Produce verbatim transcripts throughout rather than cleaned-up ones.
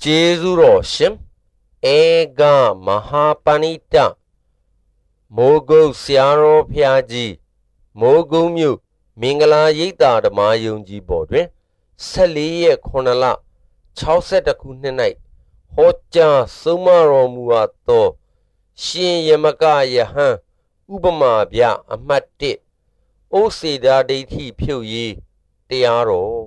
Jezuro Shim Ega Mahapanita Mogo Siaro Piaji Mogo Mu Mingala Yita the Mayunji Bodre Sali Konala Chauset a Kunenite Hoja Sumaro Muato Shin Yamaka Yahan Ubama Bia Amati O Sida de Ti Puyi Tiaro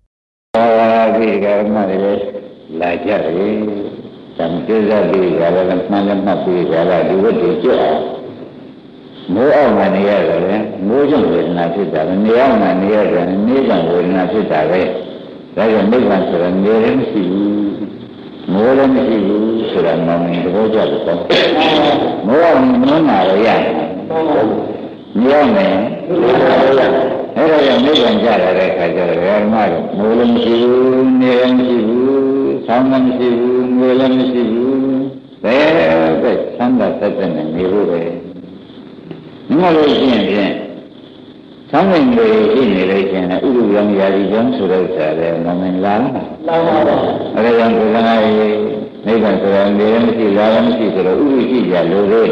La Jari, some Tizabi, Malamati, Gala, no many other, no one will not sit there, and the many other, and neither will not sit there. Like a big one, so I'm near him, see more than see so I'm not in the Roja. More than one hour, yeah. Near me. Era yang ni ganjar ada kajar, era mana? Mulam sibu, niran sibu, saman sibu, mulam sibu, eh, eh, sanda tertentu ni boleh. Mana lagi yang saman ni ini lagi yang ulu yang jadi yang sudah saya nama lama. Ada yang berlai, ni kan sudah niran sibu, niran sibu sudah ulu sibu jalur.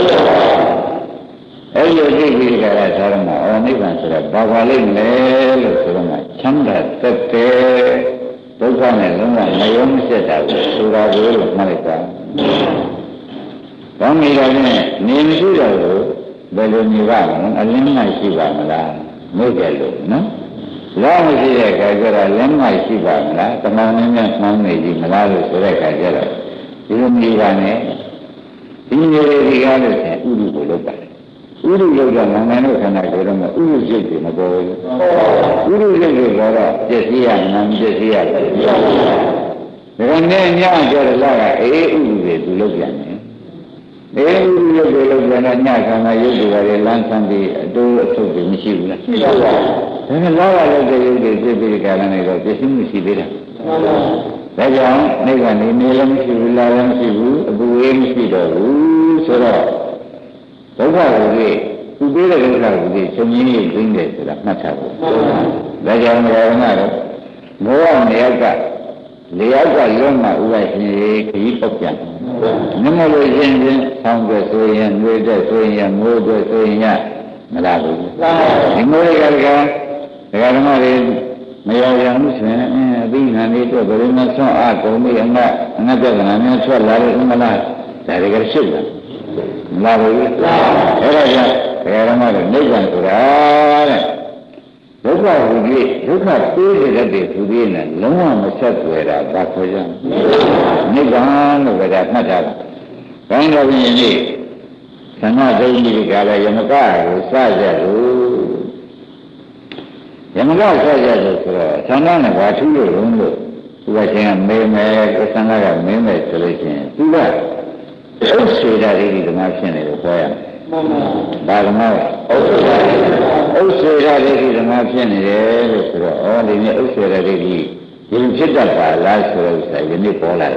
Ayo di kira sarana, orang ni kan sudah bawalin leh, sudah canda tete, bukan lama, mayom sedap, sudah dulu mereka. Kami ni ni sudah dulu, belum ni bang, alim masih bang lah, mungkin no. Lama sih kerja, alim masih bang lah, teman ni teman ni di Malaysia sudah kerja, belum ni bang ni, ini dia kalau saya ulu boleh tak. Uru yoga mana kena kerana uru jadi macam uru jadi kerana jesiya nam jesiya. Kerana ni yang jadi lah, eh uru itu logian ni. Eh uru itu logian ni kerana yoga dari lansan di dua tu di misi bulan. Kerana lawa logian yoga jadi kerana itu jesi misi bela. Macam ni kan ni nilam misi bulan misi bulan, bukan misi dulu surah. Bawa lagi, ubi lagi lagi, semini tinggal sudah macam tu. Belajar orang ada, bawa niaga, niaga lama uai ni kipaknya. Nama lagi ni sampai soyan, muda soyan, muda soyan, melayu. Nama lagi kan, kalau mana Maya yang muslim, bina ni tu beriman soal, kau ni enggak, enggak jangan ni soal lari malah dari kerja. Lalu, era ya, era mana ni kan sudah. Juga budi, juga tu jadi budi na, lama macam tu era, tak saja. Ni kan berada macam. Kan lagi ni, sana jadi ni kalau yang mana saja tu, yang mana saja tu, sana nak baca dulu. Baca yang memang, sana kan memang selesai. Juga. Usia dari itu macam ni, apa? Bagaimana? Usia dari itu macam ni, surah. Oh, ini usia dari itu. Ini cerita lah, surah saya ini pola.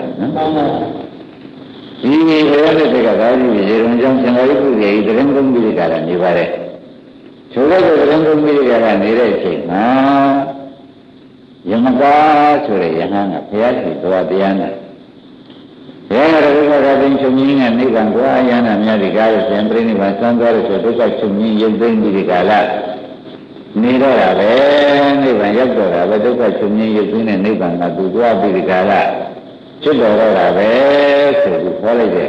Ini orang itu kata, ini orang jangan itu dia itu orang kumpul kalan ni bare. Surah itu orang kumpul kalan ni rasa. Ah, yang apa surah yang apa ya itu ada yang. Ya, ada yang cumi ni kan gua yang namanya dikala sempre ni macam tu ada sesuatu yang cumi yang tinggi dikala. Ni dah ada, ni banyak tu ada, tu yang cumi yang tinggi ni kan tu tu apa dikala. Cuma dah ada, sesuatu boleh je.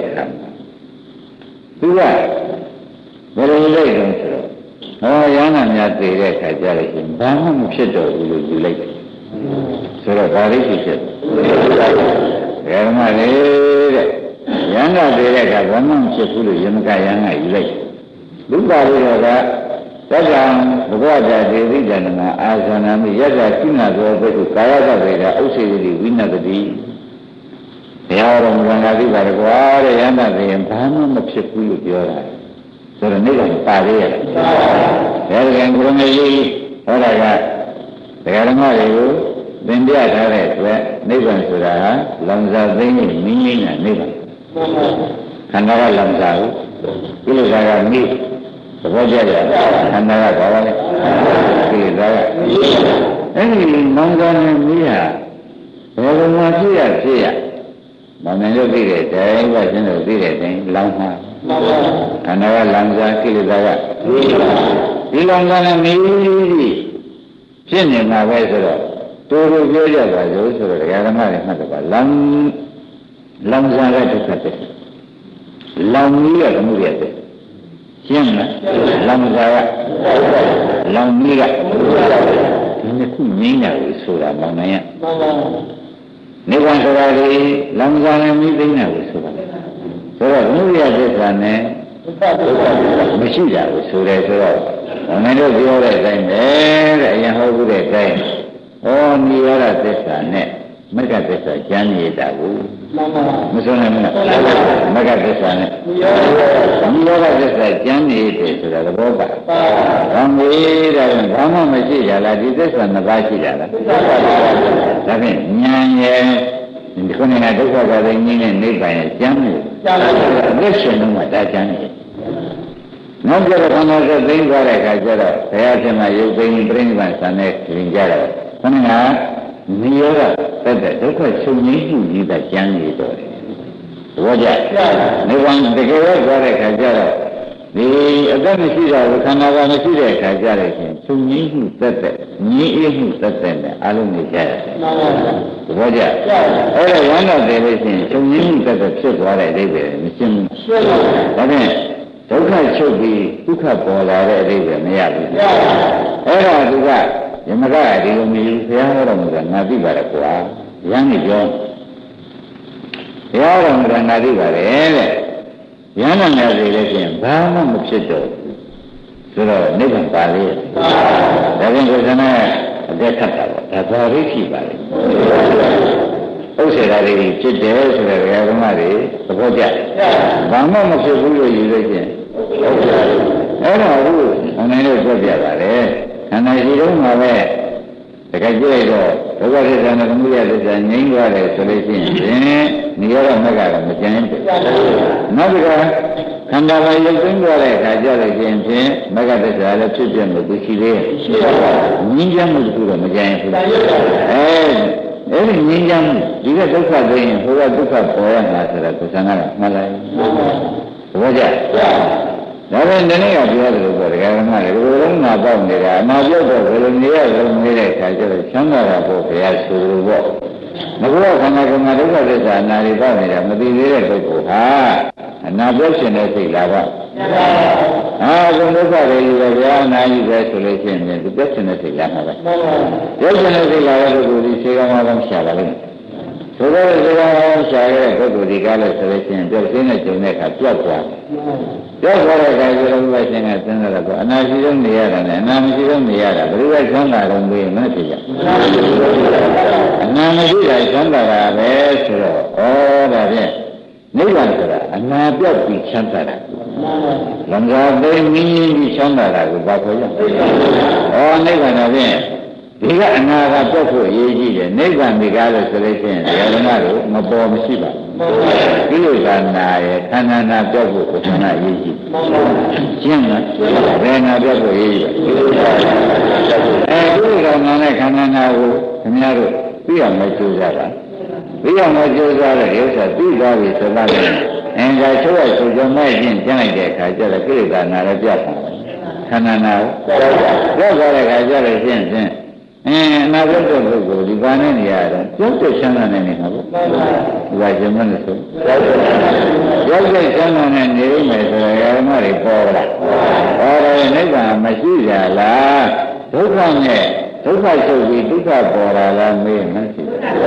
Dua, boleh je kan tu. Oh, yang namanya tiada kerja lagi. Bagaimana mungkin tu dulu lagi. Surah hari itu. Kerana ni, yang ada dia kata memang sepuluh yang kaya yang ilai. Lupa dia kata, kadang berada diri dan nama asana ni jaga kena dua betul kaya dah dia usia jadi wina tadi. Ya orang orang lagi berkuar yang ada yang paham macam sepuluh dia orang. Surah ni kan pari. Ya yang kurang lagi orang kata, kerana itu. Dan dia ada tu, ni kan sudah lamzah ini mini ni kan. Kanara lamzah, ini saya ni, sebab dia kanara kawan ni, ini saya. Ini lamzah ni dia, kalau masih ada dia, မောင်နိုင်တို့သိတဲ့တိုင်းဝဆင်းတို့သိတဲ့တိုင်းလောင်မှာခန္ဓာကလောင်စားကိလေသာကဒီလောင်စားနဲ့မြည်ပြီးဖြစ်နေမှာပဲဆိုတော့တူတူပြောကြပါစို့ဆိုတော့ဒကာဓမ္မတွေမှတ်တော့လောင်လောင်စားတဲ့ဒုက္ခတဲ့လောင်ကြီးကမှုရတဲ့ရှင်းမလားလောင်စားကလောင်ကြီးကဒီနှစ်ခုငြိမ်းတာကိုဆိုတာမောင်နိုင်ရနိဗ္ဗာန်ဆိုတာလေလောင်စားနဲ့မြည်သိနေတာကိုဆိုတာဆိုတော့မှုရသစ္စာနဲ့မရှိတာကိုဆိုတယ်ဆိုတော့မောင်နိုင်တို့ပြောတဲ့အတိုင်းပဲတဲ့အရင်ဟောဘူးတဲ့အတိုင်းဩနိရောဓသစ္စာနဲ့မဂ္ဂသစ္စာကျမ်းနေတာကိုမဆိုနိုင်ဘူးလားမဂ္ဂသစ္စာနဲ့နိရောဓသစ္စာကျမ်းနေတယ်ဆိုတာသဘောပါဘာမေးတယ်ဘာမှမရှိကြလားဒီသစ္စာနှစ်ပါးရှိကြလားဒါဖြင့်ဉာဏ်ရဲ့ဒီခုနကဒုက္ခကလည်းငြင်းတဲ့နိဗ္ဗာန်ရဲ့ကျမ်းနေလက်ရှင်လုံးမှာဒါကျမ်းနေနောက်ကြတော့ခန္ဓာသက်သိမ်းသွားတဲ့အခါကျတော့ဘုရားရှင်ကရုပ်သိမ်းပြိဋိဘံဆံနဲ့ပြင်ကြတော့ခန္ဓာနိရောဓသက်တဲ့ဒုက္ခချုပ်ငြိမ်းမှုကြီးကကျမ်းနေတော့တယ်သဘောကျနိဗ္ဗာန်တကယ်ရောက်သွားတဲ့အခါကျတော့ဒီအသက်မရှိတာကိုခန္ဓာကမရှိတဲ့အခါကျတော့ချင်းချုပ်ငြိမ်းမှုသက်တဲ့ငြိမ်းအေးမှုသက်တဲ့နဲ့အလုံးနေကြရတယ်သဘောကျအဲ့ဒါဝမ်းတော်တယ်လို့ရှိရင်ချုပ်ငြိမ်းမှုသက်တဲ့ဖြစ်သွားတဲ့အဓိပ္ပာယ်မရှင်းဘူးဒါဖြင့်ဒုက္ခချုပ်ပြီးဒုက္ခပေါ်လာတဲ့အဓိပ္ပာယ်မရဘူးအဲ့ဒါသူကယမကဒီလိုမျိုးဘုရားဟောတော်မူတာငါသိပါတယ်ကွာရမ်းနေပြောဘုရားဟောတော်မူတာငါသိပါတယ်တဲ့ရမ်းနေတယ်ဆိုလို့ရှိရင်ဘာမှမဖြစ်တော့ဆိုတော့နိဗ္ဗာန်ပါလေဒါပြင်ကိုယ်ကနဲ့အသက်ခတ်တာပေါ့ဒါဘာလို့ရှိပါလဲဥစ္စေတာတွေဖြစ်တယ်ဆိုတဲ့ဘုရားဓမ္မတွေသဘောကျဘာမှမဖြစ်ဘူးလို့ယူလို့ရှိရင်အဲ့တော့အခုအနိုင်လို့ပြောပြပါလေခန္ဓာရှိတော့မှာပဲတကယ်ကြည့်လိုက်တော့ဒုက္ခသစ္စာနဲ့သမုဒယသစ္စာငြိမ်းသွားတယ်ဆိုလို့ရှိရင်နိရောဓမဂ္ဂကမကျန်ဘူးနောက်တစ်ခါခန္ဓာကရုပ်သိမ်းသွားတဲ့အခါကျတော့ရှင်ဖြင့်မဂ္ဂသစ္စာလည်းဖြစ်ပြလို့သိရှိသေးတယ်ငြိမ်းချမ်းမှုတခုတော့မကျန်ဘူးအဲအဲ့ဒီငြိမ်းချမ်းမှုဒီကဒုက္ခသိရင်ဟိုကဒုက္ခပေါ်ရမှာဆိုတာကိုသံဃာကမှတ်လိုက်သဘောကျဒါပဲနည်းနည်းကပြောတယ်လို့ပြောတယ်ဓမ္မတွေဘယ်လိုမှပေါက်နေတာအနာပြောတော့ဘယ်လိုနေရဘယ်လိုနေတဲ့အခါကျတော့ချမ်းသာတာပေါ့ဘုရားဆိုလိုပေါ့ငါကခန္ဓာကံဒုက္ခသစ္စာအနာတွေပေါက်နေတာမသိသေးတဲ့ပုဂ္ဂိုလ်ဟာအနာပြောရှင်တဲ့စိတ်လာပါအာဘုံဒုက္ခတွေကြီးပဲဗျာအနာကြီးပဲဆိုလို့ရှိရင်ဒီပြောရှင်တဲ့စိတ်လာမှာပဲပြောရှင်တဲ့စိတ်လာတဲ့ပုဂ္ဂိုလ်ဒီစေကမှာတော့ရှာပါလိမ့်ဆိုတော့စေကမှာရှာရတဲ့ပုဂ္ဂိုလ်ဒီကားလို့ဆိုလို့ရှိရင်ပြောရှင်းတဲ့ကြုံတဲ့အခါပြောက်သွားပြောက်သွားတဲ့အခါကျတော့ဘုရားရှင်ကသင်္ကြန်တော့အနာရှိဆုံးနေရတာနဲ့အနာမရှိဆုံးနေရတာဘယ်လိုပဲချမ်းသာတော့မေးမဖြစ်ကြအနာမရှိတာချမ်းသာတာပဲဆိုတော့ဩဒါဖြင့်နိဗ္ဗာန်ဆိုတာအနာပြောက်ပြီးချမ်းသာတာလံသာသိမင်းကြီးချမ်းသာတာကိုဘာခေါ်ရဩနိဗ္ဗာန်တော့ဖြင့်ဒီကအနာကပြောက်ဖို့အရေးကြီးတယ်နိဗ္ဗာန်ဒီကားလို့ဆိုလို့ရှိရင်ဓမ္မတို့မပေါ်မရှိပါဘူးကိလေသာနာရဲ့ခန္ဓာနာပြောက်ဖို့ကိုယ်နာအရေးကြီးရှင်းလားဘယ်နာပြောက်ဖို့အရေးကြီးအဲကိလေသာနာနဲ့ခန္ဓာနာကိုခင်ဗျားတို့သိအောင်မကြိုးစားပါသိအောင်မကြိုးစားတဲ့ဥစ္စာသိသွားပြီဆိုတော့အင်္ဂါချုပ်ရဆိုကြမဲ့ချင်းကျန်လိုက်တဲ့အခါကျတော့ကိလေသာနာလည်းပြောက်ပါခန္ဓာနာပြောက်သွားတဲ့အခါကျတော့ရှင်းရှင်းအင်းအနာဂတ်တဲ့ပုဂ္ဂိုလ်ဒီပါနဲ့နေရတော့ကျုပ်တဲ့ချမ်းသာနေနေတာပေါ့ဒီကကျမလို့ဆိုကျုပ်တဲ့ချမ်းသာနေနေမယ်ဆိုတော့ဓမ္မတွေပေါ်လာဟောတယ်နိဗ္ဗာန်မရှိကြလားဒုက္ခနဲ့ဒုက္ခချုပ်ပြီးဒုက္ခပေါ်လာလားမေးမရှိ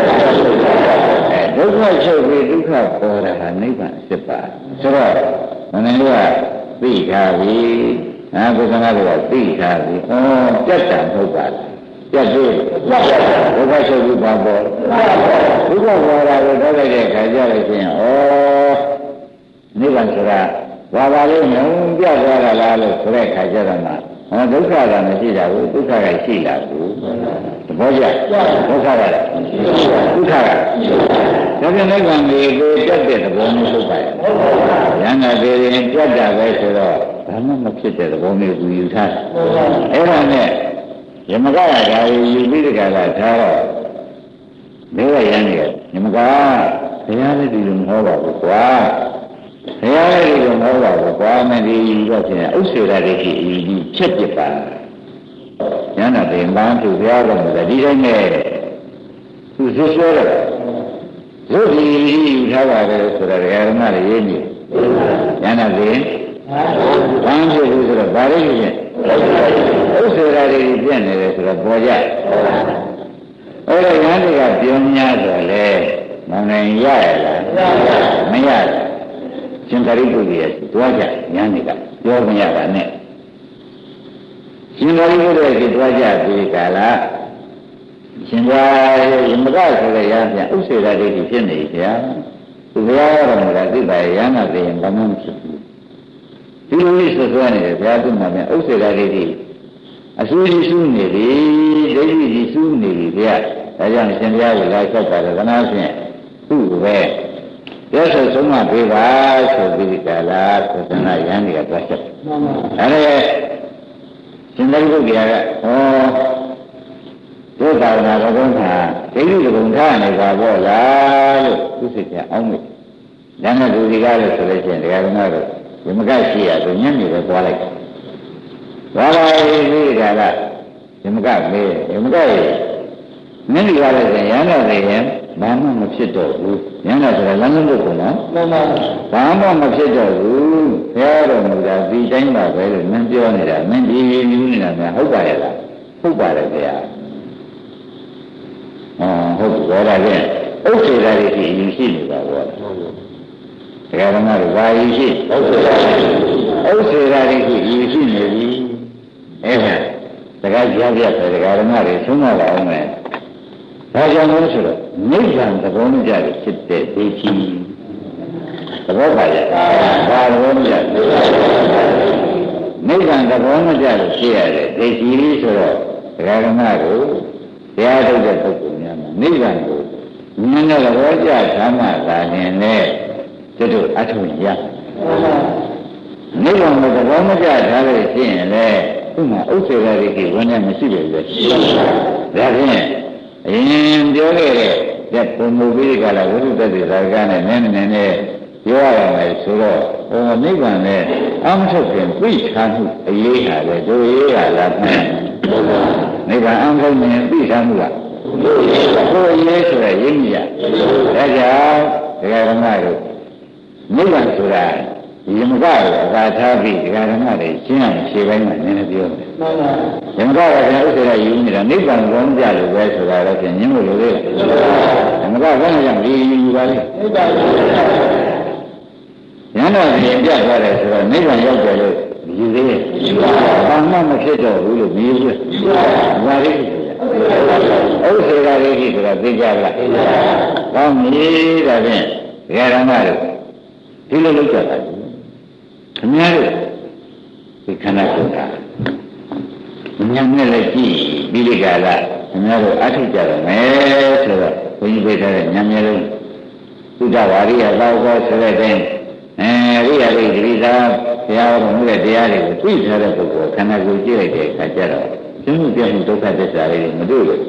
ဘူးအဲဒုက္ခချုပ်ပြီးဒုက္ခပေါ်လာတာနိဗ္ဗာန်ဖြစ်ပါဆိုတော့မင်းတို့ကသိထားပြီအာဘုရားကသိထားပြီဩပြတ်တာမဟုတ်ပါဘူးပြတ်သေးဒုက္ခချုပ်ပြီးပါပေါ်ဒုက္ခပေါ်လာလို့တော့လိုက်တဲ့ခါကြလို့ချင်းဩနိဗ္ဗာန်ဆိုတာဘာပါလိမ့်မယ်ပြတ်သွားတာလားလို့ဆိုတဲ့ခါကြတော့မှဟောဒုက္ခကမရှိတာဘူးဒုက္ခကရှိလာဘူးသဘောကျဒုက္ခကဒုက္ခကဒါပြန်နိဗ္ဗာန်ကိုပြတ်တဲ့သဘောမျိုးထုတ်ပါရဲ့ဉာဏ်နဲ့ပြည်ရင်ပြတ်တာပဲဆိုတော့ဘာမှမဖြစ်တဲ့သဘောမျိုးကိုယူထားအဲ့ဒါနဲ့ယမကကဒါယူပြီးတကယ်လားထားတော့နေရရန်နေယမကဘုရားလည်းဒီလိုမဟောပါဘူးကွာဘုရားလည်းဒီလိုမဟောပါဘူးကွာမင်းဒီတော့ချင်းဥစ္စေရတိအယူကြီးချက်ပြပါဉာဏ်နဲ့ပန်းသူဘုရားတော်မူတယ်ဒီတိုင်းနဲ့သူဆွဆွဲတယ်ရုပ်ဒီယူထားပါတယ်ဆိုတော့ဓမ္မတွေရေးနေဉာဏ်နဲ့ပန်းသူဆိုတော့ဘာလို့လဲဥစ္စေရတိပြည့်နေတယ်ဆိုတော့ပေါ်ကြအဲ့တော့ဉာဏ်တွေကပြောများဆိုလေမောင်နိုင်ရရလားမရဘူးရှင်သာရိပုတ္တရာတွားကြဉာဏ်တွေကပြောမရတာနဲ့ရှင်သာရိပုတ္တရာကြီးတွားကြပြီးကာလရှင်သာရမကဆိုတဲ့ရပြန်ဥစ္စေရတိဖြစ်နေကြသူဘုရားတော်မူတာသိပါရဲ့ရဟနာသိရင်ဘာမှမဖြစ်ဘူးဒီလိုလေးဆွဆွဲနေတယ်ဘုရားသူ့မှာပြန်ဥစ္စေရတိအဆူကြီးဆူးနေပြီဒိဋ္ဌိကြီးဆူးနေပြီဗျာဒါကြောင့်ရှင်ဘုရားကိုလာချက်ပါတယ်ခဏဖြင့်သူ့ကိုပဲရသောဆုံးမပေးပါဆိုပြီးကာလသစ္စာရဟန်းတွေကတွားချက်မှန်ပါအဲ့ဒါရှင်သာရိပုတ္တရာကဟောဒုသာဝနာဘုံမှာဒိဋ္ဌိကဘုံထားနေပါဘောလားလို့သူစိတ်ကအောင်းမိဉာဏ်နဲ့ဒုတိကလို့ဆိုလို့ရှိရင်တရားဓမ္မတော့ဒီမကရှိရဆိုညံ့နေပဲသွားလိုက်ဘာသာရေးဒီကာလဒီမကမေးဒီမကရေးမင်းဒီကားလည်းဆိုရဟန်းတော်တွေရင်ဘာမှမဖြစ်တော့ဘူးဉာဏ်နဲ့ဆိုတော့လမ်းလုံးပုဂ္ဂိုလ်နော်မှန်ပါဘာမှမဖြစ်တော့ဘူးဘုရားတော်မူတာဒီတိုင်းပါပဲလို့မင်းပြောနေတာမင်းဒီယူနေတာများဟုတ်ပါရဲ့လားဟုတ်ပါတယ်ဗျာဟောဟုတ်တယ်ဒါလည်းဥစ္စေရာတွေယူရှိနေပါဘောတရားဓမ္မတွေဘာယူရှိဥစ္စေရာဥစ္စေရာတွေယူရှိနေပြီအဲ့ဒါတရားကြားပြတယ်တရားဓမ္မတွေသုံးရအောင်မယ်ဒါကြောင့်လို့ဆိုတော့နိဗ္ဗာန်သဘောမကျတဲ့ဖြစ်တဲ့ဒိဋ္ဌိသဘောပါရဲ့ဘာသဘောမကျနိဗ္ဗာန်သဘောမကျလို့ဖြစ်ရတဲ့ဒိဋ္ဌိလေးဆိုတော့တရားဓမ္မကိုတရားထုတ်တဲ့ပုဂ္ဂိုလ်များမှာနိဗ္ဗာန်ကိုဉာဏ်နဲ့သဘောကျသာမှသာနေနဲ့ကျွတ်တို့အထုံရနိဗ္ဗာန်ကိုသဘောမကျထားလို့ရှိရင်လေသူ့မှာဥစ္စေရတိဝင်နေမရှိပဲလေဒါဖြင့်အရင်ပြောခဲ့တဲ့ပုံမူပြီးကြလားဝိသုတ္တိသာကနဲ့နည်းနည်းနဲ့ပြောရမယ်ဆိုတော့ဟိုနိဗ္ဗာန်နဲ့အမထုတ်ခင်ပြိထားမှုအရေးဟာလေတို့ရေးဟာလားနိဗ္ဗာန်အမထုတ်ရင်ပြိထားမှုလားကိုယ်ရေးဆိုတဲ့ရင်းကြီးရဒါကြောင့်ဒကာဓမ္မတို့နိဗ္ဗာန်ဆိုတာယမကကိုအသာထားပြီးဒကာဓမ္မတွေရှင်းအောင်ဖြေပိုင်းမှာနည်းနည်းပြောတယ်မှန်ပါယမကကလည်းဥစ္စေရယူနေတာနိဗ္ဗာန်ကောင်းကြလို့ပဲဆိုတာတော့ဖြင့်ညင်းလို့လေယမကဘာနဲ့ကြောင့်ဒီယူပါလိမ့်နိဗ္ဗာန်ဉာဏ်တော်ပြင်ပြသွားတယ်ဆိုတော့နိဗ္ဗာန်ရောက်တယ်လို့ယူသေးတယ်ဘာမှမဖြစ်တော့ဘူးလို့မြည်ဘူးဘာလိမ့်ဥစ္စေရာရိဆိုတာသိကြလားကောင်းပြီဒါဖြင့်ဒကာဓမ္မတို့ဒီလိုလုပ်ကြတာခင်ဗျားတို့ဒီခန္ဓာကိုယ်ကဉာဏ်နဲ့လည်းကြည့်ပြီးဒီကလာခင်ဗျားတို့အထုကြရမယ်ဆိုတော့ဘုန်းကြီးပြထားတဲ့ဉာဏ်မျိုးလုံးသုဒ္ဓဝါရိယသာဝကဆိုတဲ့တိုင်းအဲရိယာရိတိသာဘုရားတော်မူတဲ့တရားတွေကိုသိထားတဲ့ပုဂ္ဂိုလ်ခန္ဓာကိုယ်ကြည့်လိုက်တဲ့အခါကျတော့ကျုံ့ပြမှုဒုက္ခသစ္စာတွေမတွေ့ဘူး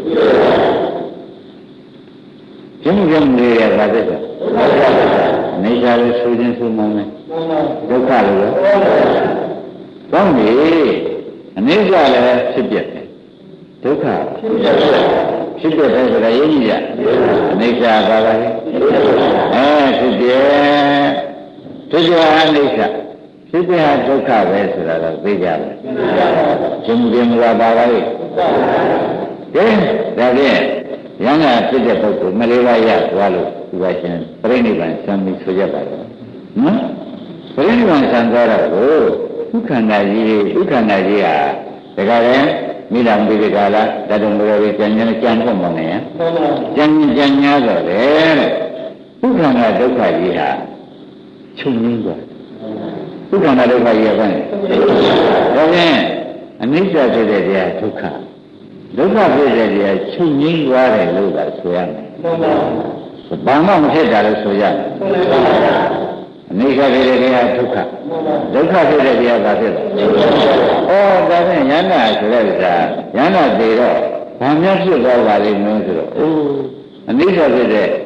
ကျုံ့ပြမှုတွေကဘာသစ္စာနေကြလို့ဆိုခြင်းဆိုမှမယ်ဒုက္ခလို့ကောင်းပြီအနေကြလည်းဖြစ်ပြတယ်ဒုက္ခဖြစ်ပြတယ်ဆိုတာရင်းကြီးရအနေကြပါလားအဲဖြစ်ပြဖြစ်ပြအနေကြဖြစ်ပြဒုက္ခပဲဆိုတာတော့သိကြတယ်ရှင်ပြင်းကပါပါလေကဲဒါဖြင့်ရဟန္တာဖြစ်တဲ့ပုဂ္ဂိုလ်မလေးပါးရသွားလို့ဒီပါရှင်ပြိဋိဘံဆံပြီးဆိုရပါတော့နော်ပြိဋိဘံဆံသွားတော့ဒုက္ခန္တာကြီးဒုက္ခန္တာကြီးဟာဒါကြတဲ့မိလာမိဒီကလာတတုံဘရောကြီးကျန်ကျန်ကြံဖို့မနေရကျန်ကျန်ညာတော့လေတဲ့ဒုက္ခန္တာဒုက္ခကြီးဟာချုပ်ငင်းသွားဒုက္ခန္တာဒုက္ခကြီးကဘာလဲဒါဖြင့်အနိစ္စဖြစ်တဲ့တရားဒုက္ခဒုက္ခဖြစ်တဲ့တရားချုပ်ငင်းသွားတယ်လို့သာဆိုရမယ်ဘာမှမဖြစ်တာလို့ဆိုရတယ်အနိစ္စဖြစ်တဲ့တရားဒုက္ခဒုက္ခဖြစ်တဲ့တရားဘာဖြစ်လဲဩဒါဖြင့်ယန္နာဆိုတဲ့ဥစ္စာယန္နာသေးတော့ဘာများဖြစ်သွားပါလိမ့်မလို့ဆိုတော့အိုးအနိစ္စဖြစ်တဲ့ဒ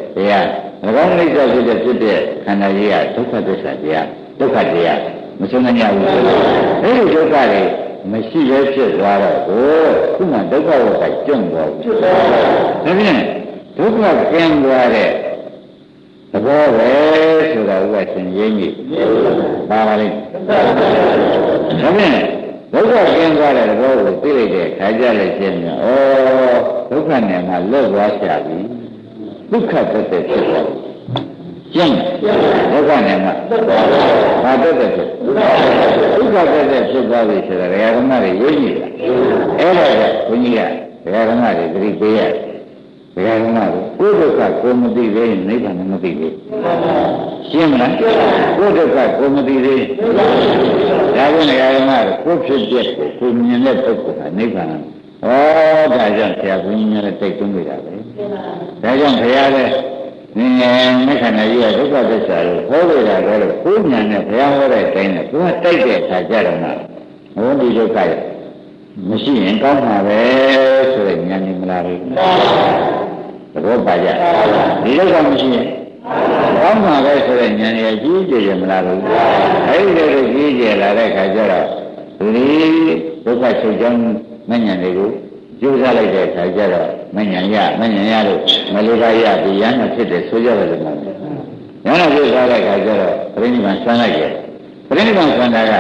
တရား၎င်းအိဋ္ဌဖြစ်တဲ့ဖြစ်တဲ့ခန္ဓာကြီးကဒုက္ခသစ္စာတရားဒုက္ခတရားမဆုံးနိုင်ဘူးအဲဒီဒုက္ခတွေမရှိရဖြစ်သွားတော့ကိုခုမှဒုက္ခဝကကျွန့်သွားဘူးဒါဖြင့်ဒုက္ခကျင်းသွားတဲ့သဘောပဲဆိုတာကသင်ရင်းကြီးပါပါလိမ့်ဒါဖြင့်ဒုက္ခကျင်းသွားတဲ့သဘောကိုသိလိုက်တဲ့ခါကြလိုက်ခြင်းနဲ့ဩဒုက္ခနဲ့မှလွတ်သွားချပြီဒုက္ခသက်သက်ဖြစ်သွားကျင်းဒုက္ခနဲ့မှဘာသက်သက်ဖြစ်ဒုက္ခသက်သက်ဖြစ်သွားပြီဆိုတာဓမ္မတွေရင်းကြီးအဲ့ဒါကဘုန်းကြီးကဓမ္မတွေသတိပေးရတယ်ဓမ္မကိုကိုယ်ဒုက္ခကိုမသိသေးရင်နိဗ္ဗာန်မသိသေးရှင်းမလားကိုယ်ဒုက္ခကိုမသိသေးဒါကလည်းဓမ္မကိုဖြစ်တဲ့ကိုမြင်တဲ့ပုဂ္ဂိုလ်ကနိဗ္ဗာန်ဩဒါကြောင့်ဆရာဘုန်းကြီးများလည်းတိုက်တွန်းနေတာပဲဒါကြောင့်ဘုရားလည်းနည်းနည်းမခန္ဓာကြီးကဒုက္ခသစ္စာကိုဟောလို့ရတယ်လို့ကိုယ်ဉာဏ်နဲ့ဘုရားဟောတဲ့အတိုင်းနဲ့ကိုယ်ကတိုက်တဲ့အခါကျတော့မှဟောဒီဒုက္ခရမရှိရင်ကောင်းမှာပဲဆိုတဲ့ဉာဏ်ကြီးမလားဘူးသဘောပါကြဒီဒုက္ခမရှိရင်ကောင်းမှာပဲဆိုတဲ့ဉာဏ်ကြီးကြီးကျယ်မလားဘူးအဲဒီလိုကြီးကျယ်လာတဲ့အခါကျတော့ဒီဒုက္ခချုပ်ကြောင်းမဉဏ်တွေကိုကျိုးစားလိုက်တဲ့အခါကျတော့မဉဏ်ရမဉဏ်ရလို့မလေးပါးရဒီရဟန်းဖြစ်တယ်ဆိုကြတယ်လို့ပြောတယ်။ရဟန်းဖြစ်သွားတဲ့အခါကျတော့ပြိဋိဘံဆွမ်းလိုက်တယ်။ပြိဋိဘံဆွမ်းတာက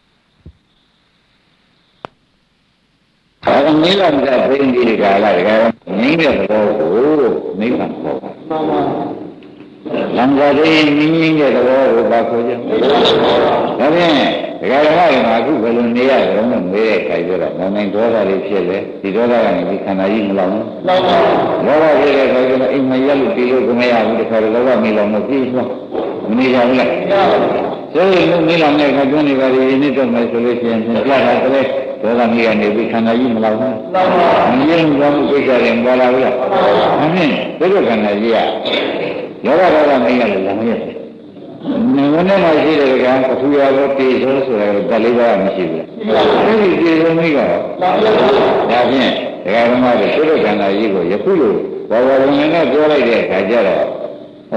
အဲမင်းလာတဲ့ပြိဋိကာလတကယ်ငင်းတဲ့ဘောကိုနိဗ္ဗာန်ပေါ့။မှန်ပါ။လမ်းကြတဲ့ငင်းငင်းတဲ့ဘောကိုပါဆိုကြ။ဒါဖြင့်ဒကာဒကာကအခုဘယ်လိုနေရကြလဲမေးတဲ့အခါကျတော့မနိုင်ဒေါသလေးဖြစ်လေဒီဒေါသကနေဒီခန္ဓာကြီးမလောင်ဘူးလောင်ပါဘူးလောဘဖြစ်တဲ့အခါကျတော့အိမ်မရလို့ပြေလို့မရဘူးတခါတော့လောဘမီလောင်မပြေဘူးမနေကြဘူးလားဆိုရင်လူမီလောင်တဲ့အခါကျနေပါလေဒီနေ့တော့မယ်ဆိုလို့ရှိရင်ပြတာကလေးဒေါသမီကနေပြီးခန္ဓာကြီးမလောင်ဘူးလောင်ပါဘူးမင်းရောမှုကိစ္စတွေပေါ်လာဘူးလားဒါဖြင့်ဒီလိုခန္ဓာကြီးကလောဘဒေါသမီကလည်းလောင်ရတယ်နေဝင်နေမှရှိတဲ့ကံပထူရဘောတေသောဆိုတာကတလေးပါးမရှိဘူး။အဲဒီတေသောမိကတော့ဒါဖြင့်ဒကာဓမ္မတွေသုဒ္ဓကန္တာကြီးကိုယခုလိုဘာဝဝင်နဲ့ပြောလိုက်တဲ့အခါကျတော့ဩ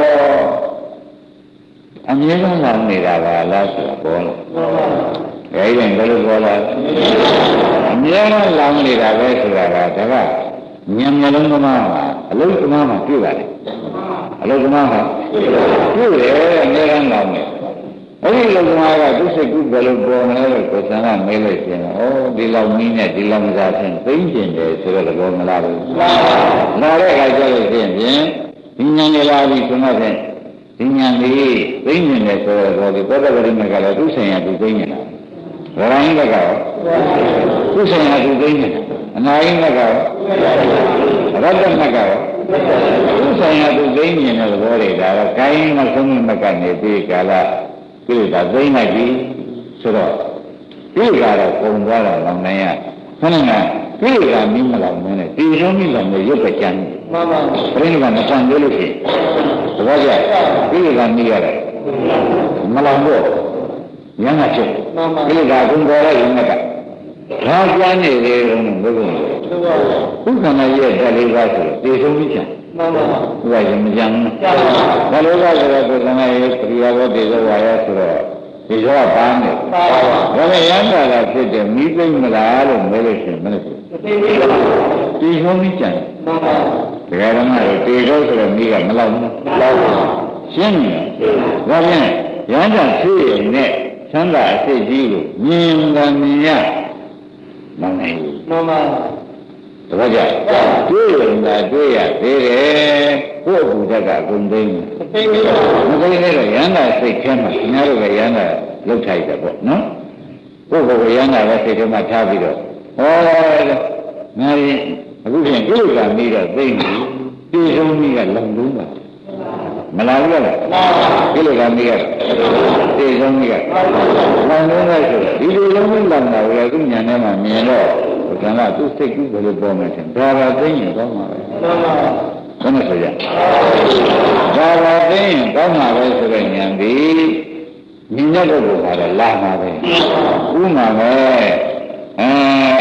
အမြဲတမ်းလောင်နေတာပါလားဆိုတာပေါ်လို့။အဲဒီရင်ဘယ်လိုပေါ်လာအမြဲတမ်းလောင်နေတာပဲဆိုတာကဒါကဉာဏ်မျက်လုံးသမားမှာအလုံးသမားမှာတွေ့ပါလေ။အလုံးသမားဟာတွေ့တယ်အများအားလောင်တယ်အဲဒီလုံသမားကသူစိတ်ကူးဘယ်လိုပေါ်မလဲလို့ကိုယ်ဆန္ဒမေးလို့ရှိရင်ဩဒီလောက်နည်းနဲ့ဒီလောက်မစားဖြင့်သိမ့်ကျင်တယ်ဆိုတော့ဘောမလားဘူးလာတဲ့အခါကျလို့ရှိရင်ဒီဉာဏ်ကြီးလာပြီဆိုတော့ဖြင့်ဒီဉာဏ်လေးသိမ့်ကျင်တယ်ဆိုတော့ဘောဒီသောတပတိမကလည်းသူဆိုင်ရာသူသိမ့်နေတာဗရဏိကကရောသူဆိုင်ရာသူသိမ့်နေတာအနာယိကကရောရတ္တမကရောသူဆိုင်ရာသူသိမ့်မြင်တဲ့သဘောတွေဒါတော့ကိုင်းမဆုံးမကနေပြီးကာလပြိတာသိမ့်လိုက်ပြီဆိုတော့ပြိကတော့ပုံသွားတော့လောင်နိုင်ရခဏကပြိကမင်းမလောင်မင်းနဲ့ဒီလိုမျိုးလောင်နေရုပ်ပဲကြမ်းမှန်ပါပြိကမဆန်ကြလို့ရှိရင်သဘောကျပြိကမင်းရတယ်မလောင်တော့ရမ်းတာဖြစ်ပြိကကုံပေါ်လိုက်ရင်ကဘာကြမ်းနေလေဘုန်းဘုန်းဘုခန္ဓာရဲ့ဓာတ်လေးပါဆိုတေဆုံးပြီးချင်မှန်ပါဘူးဘာရင်မကြမ်းဘူးဓာတ်လေးပါဆိုတော့ဘုခန္ဓာရဲ့ပရိယာဘောတေဇဝါယဆိုတော့ဒီတော့ပါနေပါပါဒါနဲ့ရမ်းတာကဖြစ်တယ်မိသိမ့်မလားလို့မဲလို့ရှိရင်မလို့ရှိတေဆုံးပြီးချင်မှန်ပါဒကာဓမ္မတွေတေဆုံးဆိုတော့မိကမလောက်ဘူးလောက်ရှင်းပြီဒါဖြင့်ရမ်းတာဖြစ်ရင်နဲ့ချမ်းသာအစိတ်ကြီးကိုမြင်ကမြင်ရမနိုင်ဘူးမှန်ပါတပည့်ကြတွေ့ရင်သာတွေ့ရသေးတယ်ကိုယ့်ဘုဒ္ဓကအကုန်သိနေသိနေမသိနေတော့ရဟန္တာစိတ်ထဲမှာခင်ဗျားတို့ကရဟန္တာလောက်ထိုက်တယ်ပေါ့နော်ကိုယ့်ဘုရားရဟန္တာပဲစိတ်ထဲမှာထားပြီးတော့ဟောငါရင်အခုပြင်ကိလေသာမိတော့သိနေပြီဆုံးမိကလုံလုံးပါမလာဘူးလားကိလေသာမိကသိဆုံးမိကလုံလုံးလိုက်ဆိုဒီလိုလုံးလုံးလောင်တာကိုသူညာထဲမှာမြင်တော့ကံကသူ့စိတ်ကူးဘယ်လိုပေါ်မှတင်ဒါပါသိရင်ကောင်းမှာပဲမှန်ပါဘယ်နဲ့ဆိုကြဒါပါသိရင်ကောင်းမှာပဲဆိုတဲ့ဉာဏ်ဒီမြင်ရတဲ့ဘုရားကလာမှာပဲဥမာပဲအဲ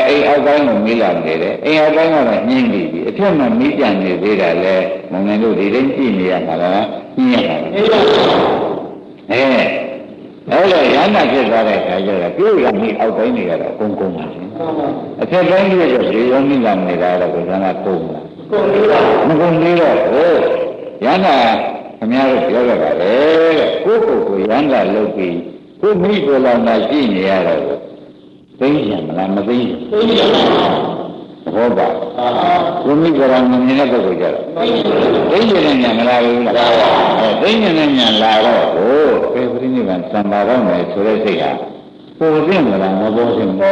အိမ်အောက်ပိုင်းကိုမီးလာနေတယ်အိမ်အောက်ပိုင်းကတော့ညင်းပြီးပြီအထက်မှာမီးပြန်နေသေးတာလဲမုံနေတို့ဒီတိုင်းကြည့်နေရမှာလားညင်းရမှာအဲအဲ့ဒါရဟနာဖြစ်သွားတဲ့အခါကျတော့ပြုရမီးအောက်ပိုင်းတွေကတော့အကုန်ကုန်ပါရှင်အထက်ပိုင်းတွေကတော့ဒီရောမီးလာနေတာတော့ကိုယ်ကကုန်လားကုန်သေးပါမကုန်သေးတော့ဟိုရဟနာခင်ဗျားတို့ပြောရပါလေတဲ့ကိုယ့်ကိုယ်ကိုရဟနာလုပ်ပြီးကိုယ်မိကိုယ်လောင်တာကြည့်နေရတော့သိဉာဏ်မလားမသိဘူးသိဉာဏ်ဘောပါကိုယ်မိကိုယ်လောင်နေတဲ့ပုဂ္ဂိုလ်ကြတော့သိဉာဏ်နဲ့ဉာဏ်မလားဘူးလားအဲသိဉာဏ်နဲ့ဉာဏ်လာတော့ဟိုပေပရိနိဗ္ဗာန်သံပါတော့မယ်ဆိုတဲ့စိတ်ဟာပေါ်သိမလားမပေါ်သိဘူး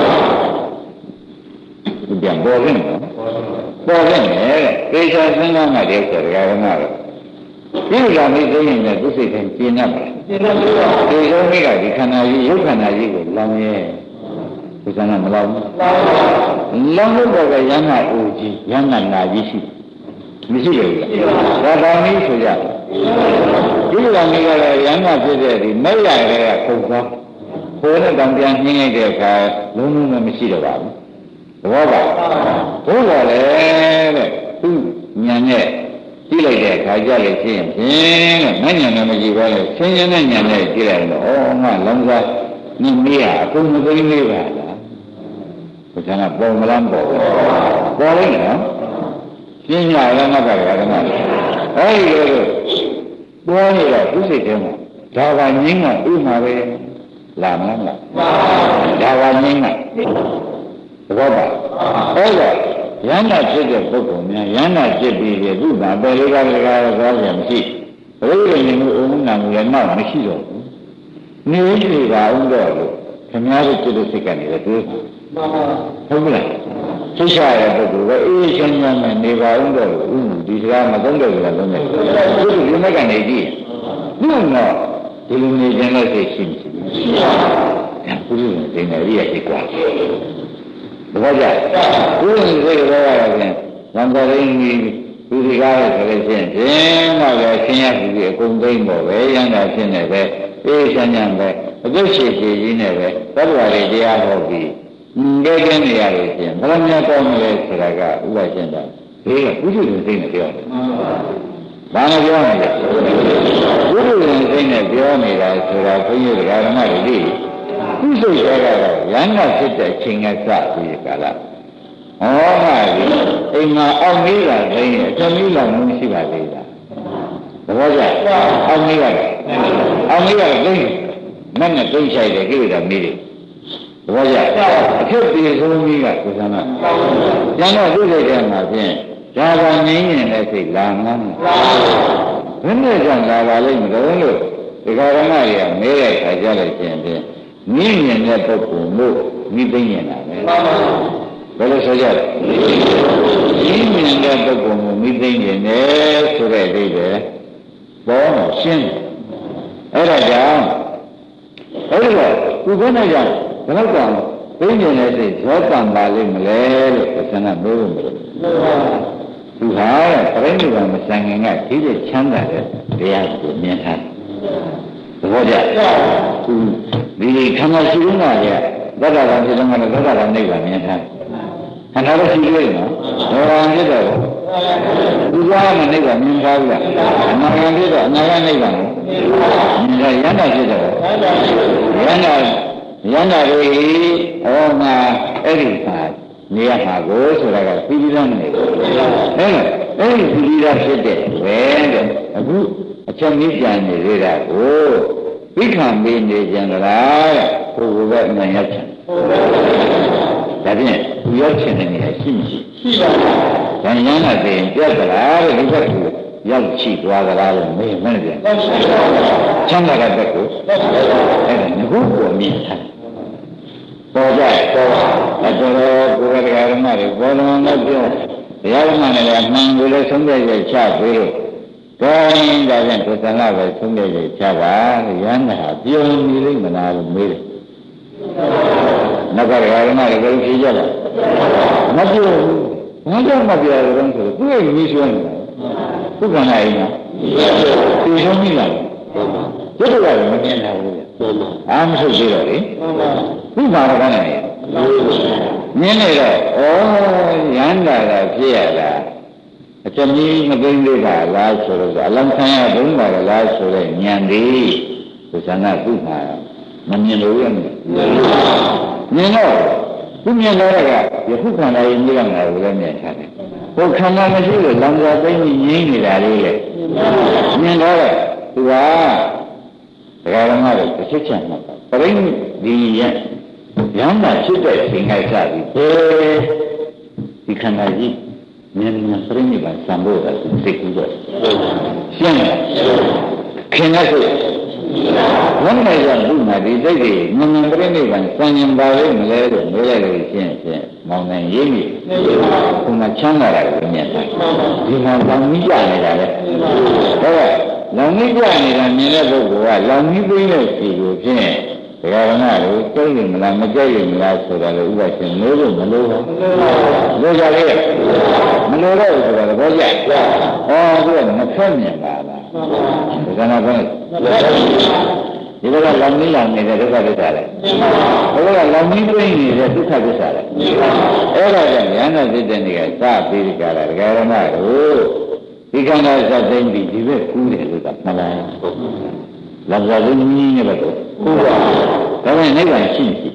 ဒီပြန်ပေါ်သိနော်ပေါ်သိမယ်တဲ့သေချာစဉ်းစားမှတည်းဆိုကြရမှာတော့ဒီလိုမိသိရင်လည်းသူစိတ်တိုင်းကျဉ်း납ပါကျဉ်း납ပါဒီလိုမိကဒီခန္ဓာကြီးရုပ်ခန္ဓာကြီးကိုလောင်ရဲဒီကနေ့မလောင်ဘူးလောင်လို့တော့ရဟနာအိုကြီးရဟနာနာကြီးရှိမရှိရဘူးလားဒါတောင်ကြီးဆိုကြဒီလိုမိကလည်းရဟနာဖြစ်တဲ့ဒီမဲ့ရတဲ့ကခုတ်သွားဘိုးနဲ့တောင်ပြန်နှင်းလိုက်တဲ့အခါလုံးလုံးမရှိတော့ပါဘူးသဘောပါဘိုးကလည်းတဲ့သူညံနဲ့ကြည့်လိုက်တဲ့အခါကျလည်းဖြစ်ရင်ဖြင့်တဲ့မညံနဲ့မရှိပါလေဆင်းရဲတဲ့ညံနဲ့ကြည့်လိုက်တော့ဩငါလောင်းစားနိမေးအကုန်မသိလေးပါလားဘုရားကပေါ်မလားပေါ်ပေါ်လိုက်နော်ရှင်းရရမှာကလည်းဓမ္မအဲ့ဒီလိုပေါ်နေတော့သူစိတ်ထဲမှာဒါကငင်းကဥမှာပဲလာမလားဒါကငင်းကဘောပါအဲ့ဒါရဟန္တာဖြစ်တဲ့ပုဂ္ဂိုလ်များရဟန္တာဖြစ်ပြီးပြီသူ့မှာပဲလေးကားလေးကားတော့ကြမရှိဘယ်လိုနေမှုအုံနာမှုလည်းနောက်မရှိတော့ဘူးနေနေပါအောင်တော့လို့ခင်ဗျားတို့จิตစိတ်ကနေလည်းတွေးပါဟုတ်ကဲ့သိချရတဲ့ပုဂ္ဂိုလ်ကအေးချမ်းချမ်းနဲ့နေပါအောင်တော့လို့ဒီစကားမသုံးတော့ဘူးလားလုံးနေသူဒီမဲ့ကနေကြည့်သူ့တော့ဒီလိုနေကြတဲ့စိတ်ရှိမရှိဒါပုရိသေနေရည်ကွာဘောကြဘုရားစိတ်တော်ရရင်သံဃာရင်းကြီးသူဒီကားရဲ့ဆိုလို့ရှိရင်ဖြင့်တော့လည်းဆင်းရဲသူကြီးအကုန်သိမ့်ပေါ်ပဲရန်တာဖြစ်နေပဲအေးချမ်းချမ်းပဲအကျိုးရှိရှိကြီးနဲ့ပဲသတ္တဝါတွေတရားဟောပြီးငယ်ကင်းနေရလို့ရှိရင်ဘယ်လိုများကောင်းမလဲဆိုတာကဥပရှင်းတာဒီကပုထုဇဉ်စိတ်နဲ့ပြောတယ်ဘာနဲ့ပြောနေလဲပုထုဇဉ်စိတ်နဲ့ပြောနေတာဆိုတာဘုန်းကြီးဓမ္မတွေဒီသူစိတ်ထဲကတော့ရဟန္တာဖြစ်တဲ့ချိန်ကစပြီးကာလဟောမှာဒီအိမ်မှာအောက်မေးတာသိရင်အထမီးလောက်မရှိပါသေးတာသဘောကျအောက်မေးရတယ်အောက်မေးရတယ်သိမနဲ့သိချိုက်တယ်ကိလေသာမေးတယ်သဘောကျအထက်ပြေဆုံးကြီးကကိုယ်ဆန္ဒကျန်တော့သူ့စိတ်ထဲမှာဖြင့်ဒါကငင်းရင်လည်းစိတ်လာမှန်းဘယ်နဲ့ကြောင့်လာပါလိမ့်မလို့လို့ဒီဃာရမတွေကမေးတဲ့ခါကြလို့ရှိရင်ဖြင့်မြင်မြင်တဲ့ပုဂ္ဂိုလ်မို့မိသိမြင်တာပဲဘယ်လိုဆိုကြလဲမြင်မြင်တဲ့ပုဂ္ဂိုလ်မို့မိသိမြင်တယ်ဆိုတဲ့အဓိပ္ပာယ်ပေါ်တော့ရှင်းတယ်အဲ့ဒါကြောင့်အဲ့ဒီတော့သူကနဲ့ကြောင့်ဘယ်တော့ကြောင့်သိမြင်တဲ့စိတ်ရောတန်ပါလိမ့်မလဲလို့သစ္စာမေးလို့မလို့သူဟာပြိဋိဘံမဆိုင်ခင်ကဒီလိုချမ်းသာတဲ့တရားကိုမြင်ထားသဘောကျသူဒီခန္ဓာရှိလုံးကလည်းသတ္တဗံဖြစ်လုံးကလည်းသတ္တဗံနိဗ္ဗာန်မြင်ထားခန္ဓာတော့ရှိလို့နော်ဘောရံဖြစ်တော့သူကမှနိဗ္ဗာန်မြင်ထားဘူးလားအနာဂံဖြစ်တော့အနာဂံနိဗ္ဗာန်ကိုမြင်ရရဟန္တာဖြစ်တော့ရဟန္တာရဟန္တာတွေဟောမှာအဲ့ဒီပါနေရမှာကိုဆိုတာကပြီးပြီးသားနေတယ်အဲ့အဲ့ဒီပြီးပြီးသားဖြစ်တဲ့ပဲတဲ့အခုအချက်ကြီးပြန်နေသေးတာကိုသိခံပေးနေကြလားတဲ့ဘုရားကအမှန်ရောက်ချင်ဒါဖြင့်သူရောက်ချင်တဲ့နေရာရှိမရှိရှိပါဘူး။ဉာဏ်ရမ်းတာသိရင်ပြတ်သလားတဲ့ဒီဘက်ကရောက်ချိသွားသလားလို့မေးမှန်းပြန်ချမ်းသာတဲ့ဘက်ကိုအဲ့ဒါငခုကိုမြင်ထားပေါ်ကြပေါ်အတော်ကိုယ်ကဓမ္မတွေဘောလုံးနဲ့ပြောတရားဓမ္မနဲ့လည်းမှန်ကိုလည်းဆုံးဖြတ်ချက်ချပေးလို့ကောင်းဒါဖြင့်ကိုယ်သံဃာပဲဆုံးဖြတ်ချက်ချပါရဟန္တာပြုံးနေလိမ့်မလားလို့မေးတယ်နောက်ကဓမ္မတွေဘယ်လိုဖြေကြလဲမပြောဘူးဘာကြောင့်မပြောရအောင်ဆိုတော့သူ့ရဲ့ကြီးစွမ်းနေတာသူကလည်းအိမ်မှာသူဆုံးမိလာတယ်သူတို့ကလည်းမမြင်နိုင်ဘူးလေအာမဆုသေးတော့လေသူ့ဘာရကနဲ့မြင်နေတော့ဩရမ်းတာကဖြစ်ရတာအချက်ကြီးမသိသေးတာလားဆိုတော့အလံခံရဘုံပါလားဆိုတဲ့ဉာဏ်လေးကိုဇာနာသူ့မှာမမြင်လို့ရမယ်မြင်တော့သူမြင်တော့ကယခုခန္ဓာကြီးမြင်ရမှာကိုလည်းမြင်ထားတယ်ဟိုခန္ဓာမရှိလို့လံစာသိမ့်ကြီးငြိမ့်နေတာလေးလေမြင်တော့သူကဒကာရမတို့တစ်ချက်ချက်မှာပရိဒီရရမ်းတာဖြစ်တဲ့သင်္ခါစသည်ဘယ်ဒီခန္ဓာကြီးမြင်မြင်ပြိဋိဘံသံဖို့ကသိကူတော့ရှင်းလားခင်ဗျားဆိုဝမ်းနဲ့ရလူနာဒီစိတ်တွေမြင်မြင်ပြိဋိဘံသံရင်ပါလေမလဲလို့မေးလိုက်လို့ရှင်းရှင်းမောင်နိုင်ရေးပြီခုနချမ်းသာတာကိုမြင်တယ်ဒီမှာလောင်ကြီးကြနေတာလေဟုတ်ကဲ့လောင်ကြီးကြနေတာမြင်တဲ့ပုဂ္ဂိုလ်ကလောင်ကြီးသိတဲ့စီကိုဖြင့်ဒကာရဏတို့ကြိတ်ရင်မလားမကြိတ်ရင်မလားဆိုတာလေဥပရှင်လို့လို့မလို့ဘူးလို့ကြလေမလို့တော့ဆိုတာဘောကြဩသူကမဖက်မြင်ပါလားဒကာနာဘယ်ဒီကလောင်ကြီးလောင်နေတဲ့ဒုက္ခသစ္စာလေဘုရားလောင်ကြီးပြင်းနေတဲ့ဒုက္ခသစ္စာလေအဲ့ဒါကြောင့်ဉာဏ်နဲ့သိတဲ့နေကစပြီးကြတာဒကာရဏတို့ဒီခန္ဓာစသိမ့်ပြီးဒီဘက်ကူးတယ်လို့ကမှန်လားလောကဝိညာဉ်နဲ့ပဲကိုဟုတ်ပါဒါပေမဲ့နိဗ္ဗာန်ရှိရှိ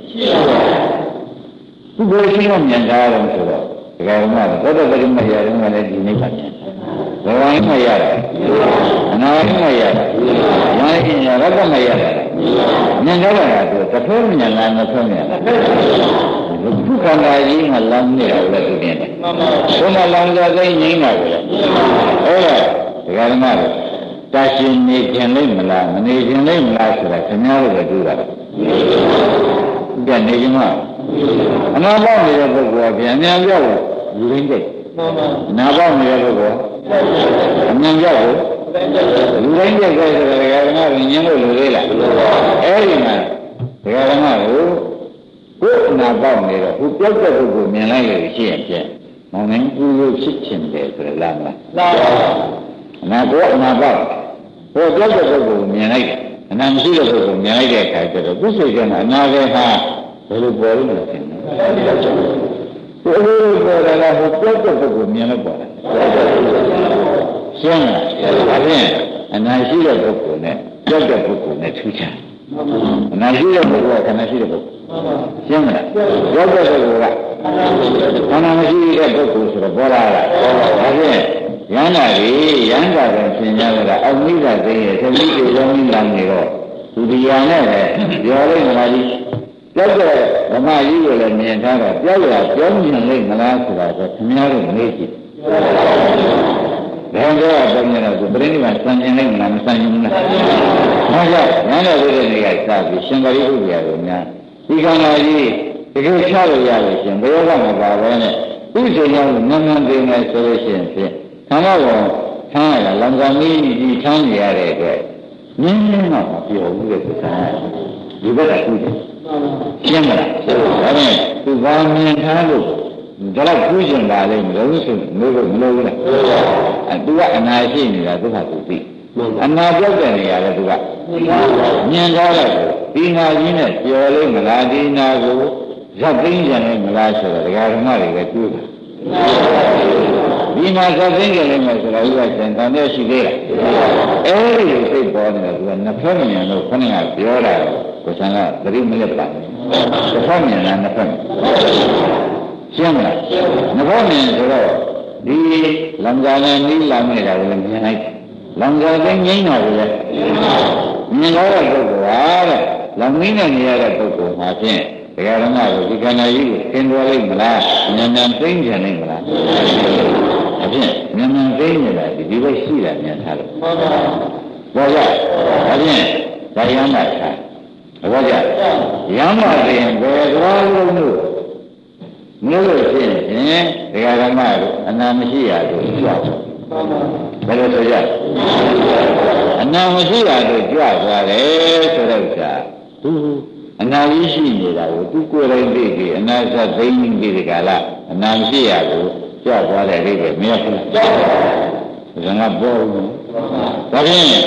သူဘယ်ရှိမှမြင်ကြရအောင်ဆိုတော့ဒကာရမသောတပတိမရရင်လည်းဒီနိဗ္ဗာန်မြင်ဘဝမရတာအနာမရတာမာနကိညာရတ္တမရတာမြင်ကြတာကတစ်ဖက်မြင်လားနှစ်ဖက်မြင်လားဒုက္ခနာကြီးမှလောင်နေတာလည်းသူမြင်တယ်ဘုမလောင်ကြသိငြိမ်းတာကိုလည်းအဲ့ဒါဒကာရမတို့တာရှင်နေခြင်းလိမ့်မလားမနေခြင်းလိမ့်မလားဆိုတာခင်ဗျားတို့လည်းတွေ့တာပါ။ဒါနေခြင်းမအနာပေါက်နေတဲ့ပုဂ္ဂိုလ်ကပြန်ပြန်ပြောက်လူရင်းတဲ့အနာပေါက်နေတဲ့ပုဂ္ဂိုလ်အမြန်ပြောက်ကိုလူရင်းတဲ့ဆိုတဲ့ဒကာဓမ္မကိုညင်းလို့လူသေးလားအဲ့ဒီမှာဒကာဓမ္မကိုကိုယ်အနာပေါက်နေတော့ကိုပြောက်တဲ့ပုဂ္ဂိုလ်မြင်လိုက်လို့ရှိရင်ဖြင့်မောင်နိုင်ကူလို့ဖြစ်ချင်တယ်ဆိုရလားမလားအနာကိုအနာပေါက်ဟိုကြောက်တဲ့ပုဂ္ဂိုလ်မြင်လိုက်တယ်အနာမရှိတဲ့ပုဂ္ဂိုလ်မြင်လိုက်တဲ့အခါကျတော့သူစိတ်ထဲမှာအနာပဲဟာဘယ်လိုပေါ်လို့လဲထင်တယ်ဟိုလိုပေါ်တယ်လားဟိုကြောက်တဲ့ပုဂ္ဂိုလ်မြင်လို့ပေါ်တယ်ရှင်းလားဒါဖြင့်အနာရှိတဲ့ပုဂ္ဂိုလ်နဲ့ကြောက်တဲ့ပုဂ္ဂိုလ်နဲ့ထူးခြားအနာရှိတဲ့ပုဂ္ဂိုလ်ကခန္ဓာရှိတဲ့ပုဂ္ဂိုလ်ရှင်းမလားကြောက်တဲ့ပုဂ္ဂိုလ်ကခန္ဓာမရှိတဲ့ပုဂ္ဂိုလ်ဆိုတော့ပေါ်လာတာဒါဖြင့်ရဟန္တာကြီးရဟန္တာကပြင်ကြတာအောက်မိတာသိရဲ့သမီးတွေလုံးကြီးလာနေတော့သူတရားနဲ့ပဲပြောလိုက်မှကြီးကြောက်တဲ့ဓမ္မကြီးကိုလည်းမြင်ထားတော့ပြောက်ရပြောင်းမြင်လိုက်မလားဆိုတာကခင်ဗျားတို့မေးကြည့်ဘယ်တော့ပြောင်းနေတော့ပြိဋိဘံစံကျင်လိုက်မလားမစံကျင်ဘူးလားဟောကြောင့်ရဟန္တာဝိသေနေကစပြီးရှင်သာရိပုတ္တရာကိုများဒီခန္ဓာကြီးတကယ်ချလို့ရလို့ရှင်ဘယ်တော့မှမပါဘဲနဲ့သူ့ချိန်ရောက်နန်းနန်းသိနေဆိုလို့ရှိရင်ဖြင့်ခန္ဓာကိုထမ်းရတာလံကမီးကြီးထမ်းနေရတဲ့အတွက်နင်းနင်းတော့မပြောဘူးလေသူကဒီဘက်ကကူးတယ်ရှင်းမလားဒါနဲ့သူဘာမြင်ထားလို့ဒါတော့ကူးကျင်ပါလိမ့်မလို့ဆိုလို့မလို့ဘူးလားအဲသူကအနာရှိနေတာသူကသူသိအနာပြောက်တဲ့နေရာလဲသူကမြင်ထားလိုက်ဒီနာကြီးနဲ့ပြောလိမ့်မလားဒီနာကိုဇက်သိမ်းကြတယ်မလားဆိုတော့ဒကာဓမ္မတွေပဲတွေးတယ်ဒီမှာသတ်သိကြလိမ့်မယ်ဆိုတာဥပ္ပရှင်တန်တဲ့ရှိသေးလားအဲဒီစိတ်ပေါ်နေတယ်သူကနှစ်ဖက်မြင်လို့ခဏကပြောတာကိုဆံကသတိမလက်ပါဘူးတစ်ဖက်မြင်လားနှစ်ဖက်ရှင်းမလားနှစ်ဖက်မြင်ဆိုတော့ဒီလံကာနဲ့နီးလာနေတာကိုလည်းမြင်လိုက်လံကာနဲ့ငိမ့်တာကိုလည်းမြင်တော့တဲ့ပုဂ္ဂိုလ်ဟာတဲ့လံမင်းနဲ့နေရတဲ့ပုဂ္ဂိုလ်မှာဖြင့်ဒကာဓမ္မကိုဒီခန္ဓာကြီးကိုသင်တော်လိုက်မလားဉာဏ်ဉာဏ်သိမ့်ကြနိုင်မလားအဖြစ်ဉာဏ်ဉာဏ်သိမ့်နေတာဒီဒီပဲရှိတာဉာဏ်ထားလို့ဘောကြအဖြစ်ဒါယန္တာထားဘောကြယန္တာသိရင်ဘယ်သွားလို့လို့မျိုးလို့ဖြစ်ရင်ဒကာဓမ္မတို့အနာမရှိရလို့ကြွဘယ်လိုဆိုကြအနာမရှိရလို့ကြွသွားတယ်ဆိုတော့ဥစ္စာသူအနာကြီးရှိနေတာကိုသူကိုယ်တိုင်သိပြီအနာစသိမ့်ပြီးဒီကလာအနာမရှိရကိုကြောက်သွားတဲ့အိဗယ်မရဘူး။ဒါကပေါ်ဘူး။ဒါဖြင့်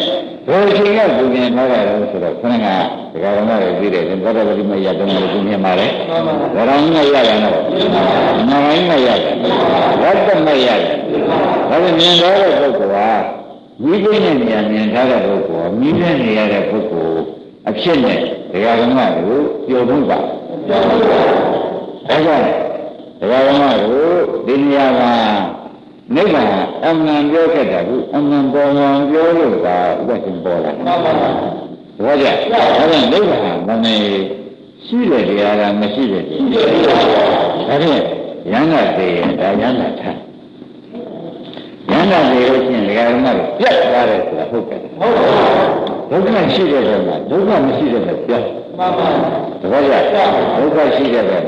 ဘယ်ချိန်ကပူမြင်ထားတာလဲဆိုတော့ခဏကဒကာရမတွေပြီးတယ်သောတာပတိမရတော့လည်းပူမြင်ပါလေဒါရောင်းမရရတော့နာမည်မရတယ်ဝတ္တမရတယ်ဒါပေမဲ့မြင်တော့တဲ့ပုဂ္ဂိုလ်ဟာမိဘနဲ့နေရာမြင်ထားတဲ့ပုဂ္ဂိုလ်မိဘနေရတဲ့ပုဂ္ဂိုလ်အဖြစ်နဲ့ဒကာရမတို့ပြောမှုပါဒါကြောင့်ဒကာရမတို့ဒီနေရာမှာနိဗ္ဗာန်အမှန်ပြောခဲ့တာကူအမှန်ပေါ်မှန်ပြောလို့ကဥပ္ပရှင်ပေါ်လာတယ်မှန်ပါပါဘာကြဒါကြောင့်နိဗ္ဗာန်မနေရှိတဲ့တရားကမရှိတဲ့တရားဒါဖြင့်ယန္တာသေးရင်ဒါယန္တာထားယန္တာသေးလို့ရှိရင်ဒကာရမတို့ပြတ်သွားတယ်ဆိုတာဟုတ်ကဲ့ဟုတ်ပါဘူးဒုက္ခရှိတဲ့ဘက်မှာဒုက္ခမရှိတဲ့ဘက်ပြောမှန်ပါဘူးဘာကြဒုက္ခရှိတဲ့ဘက်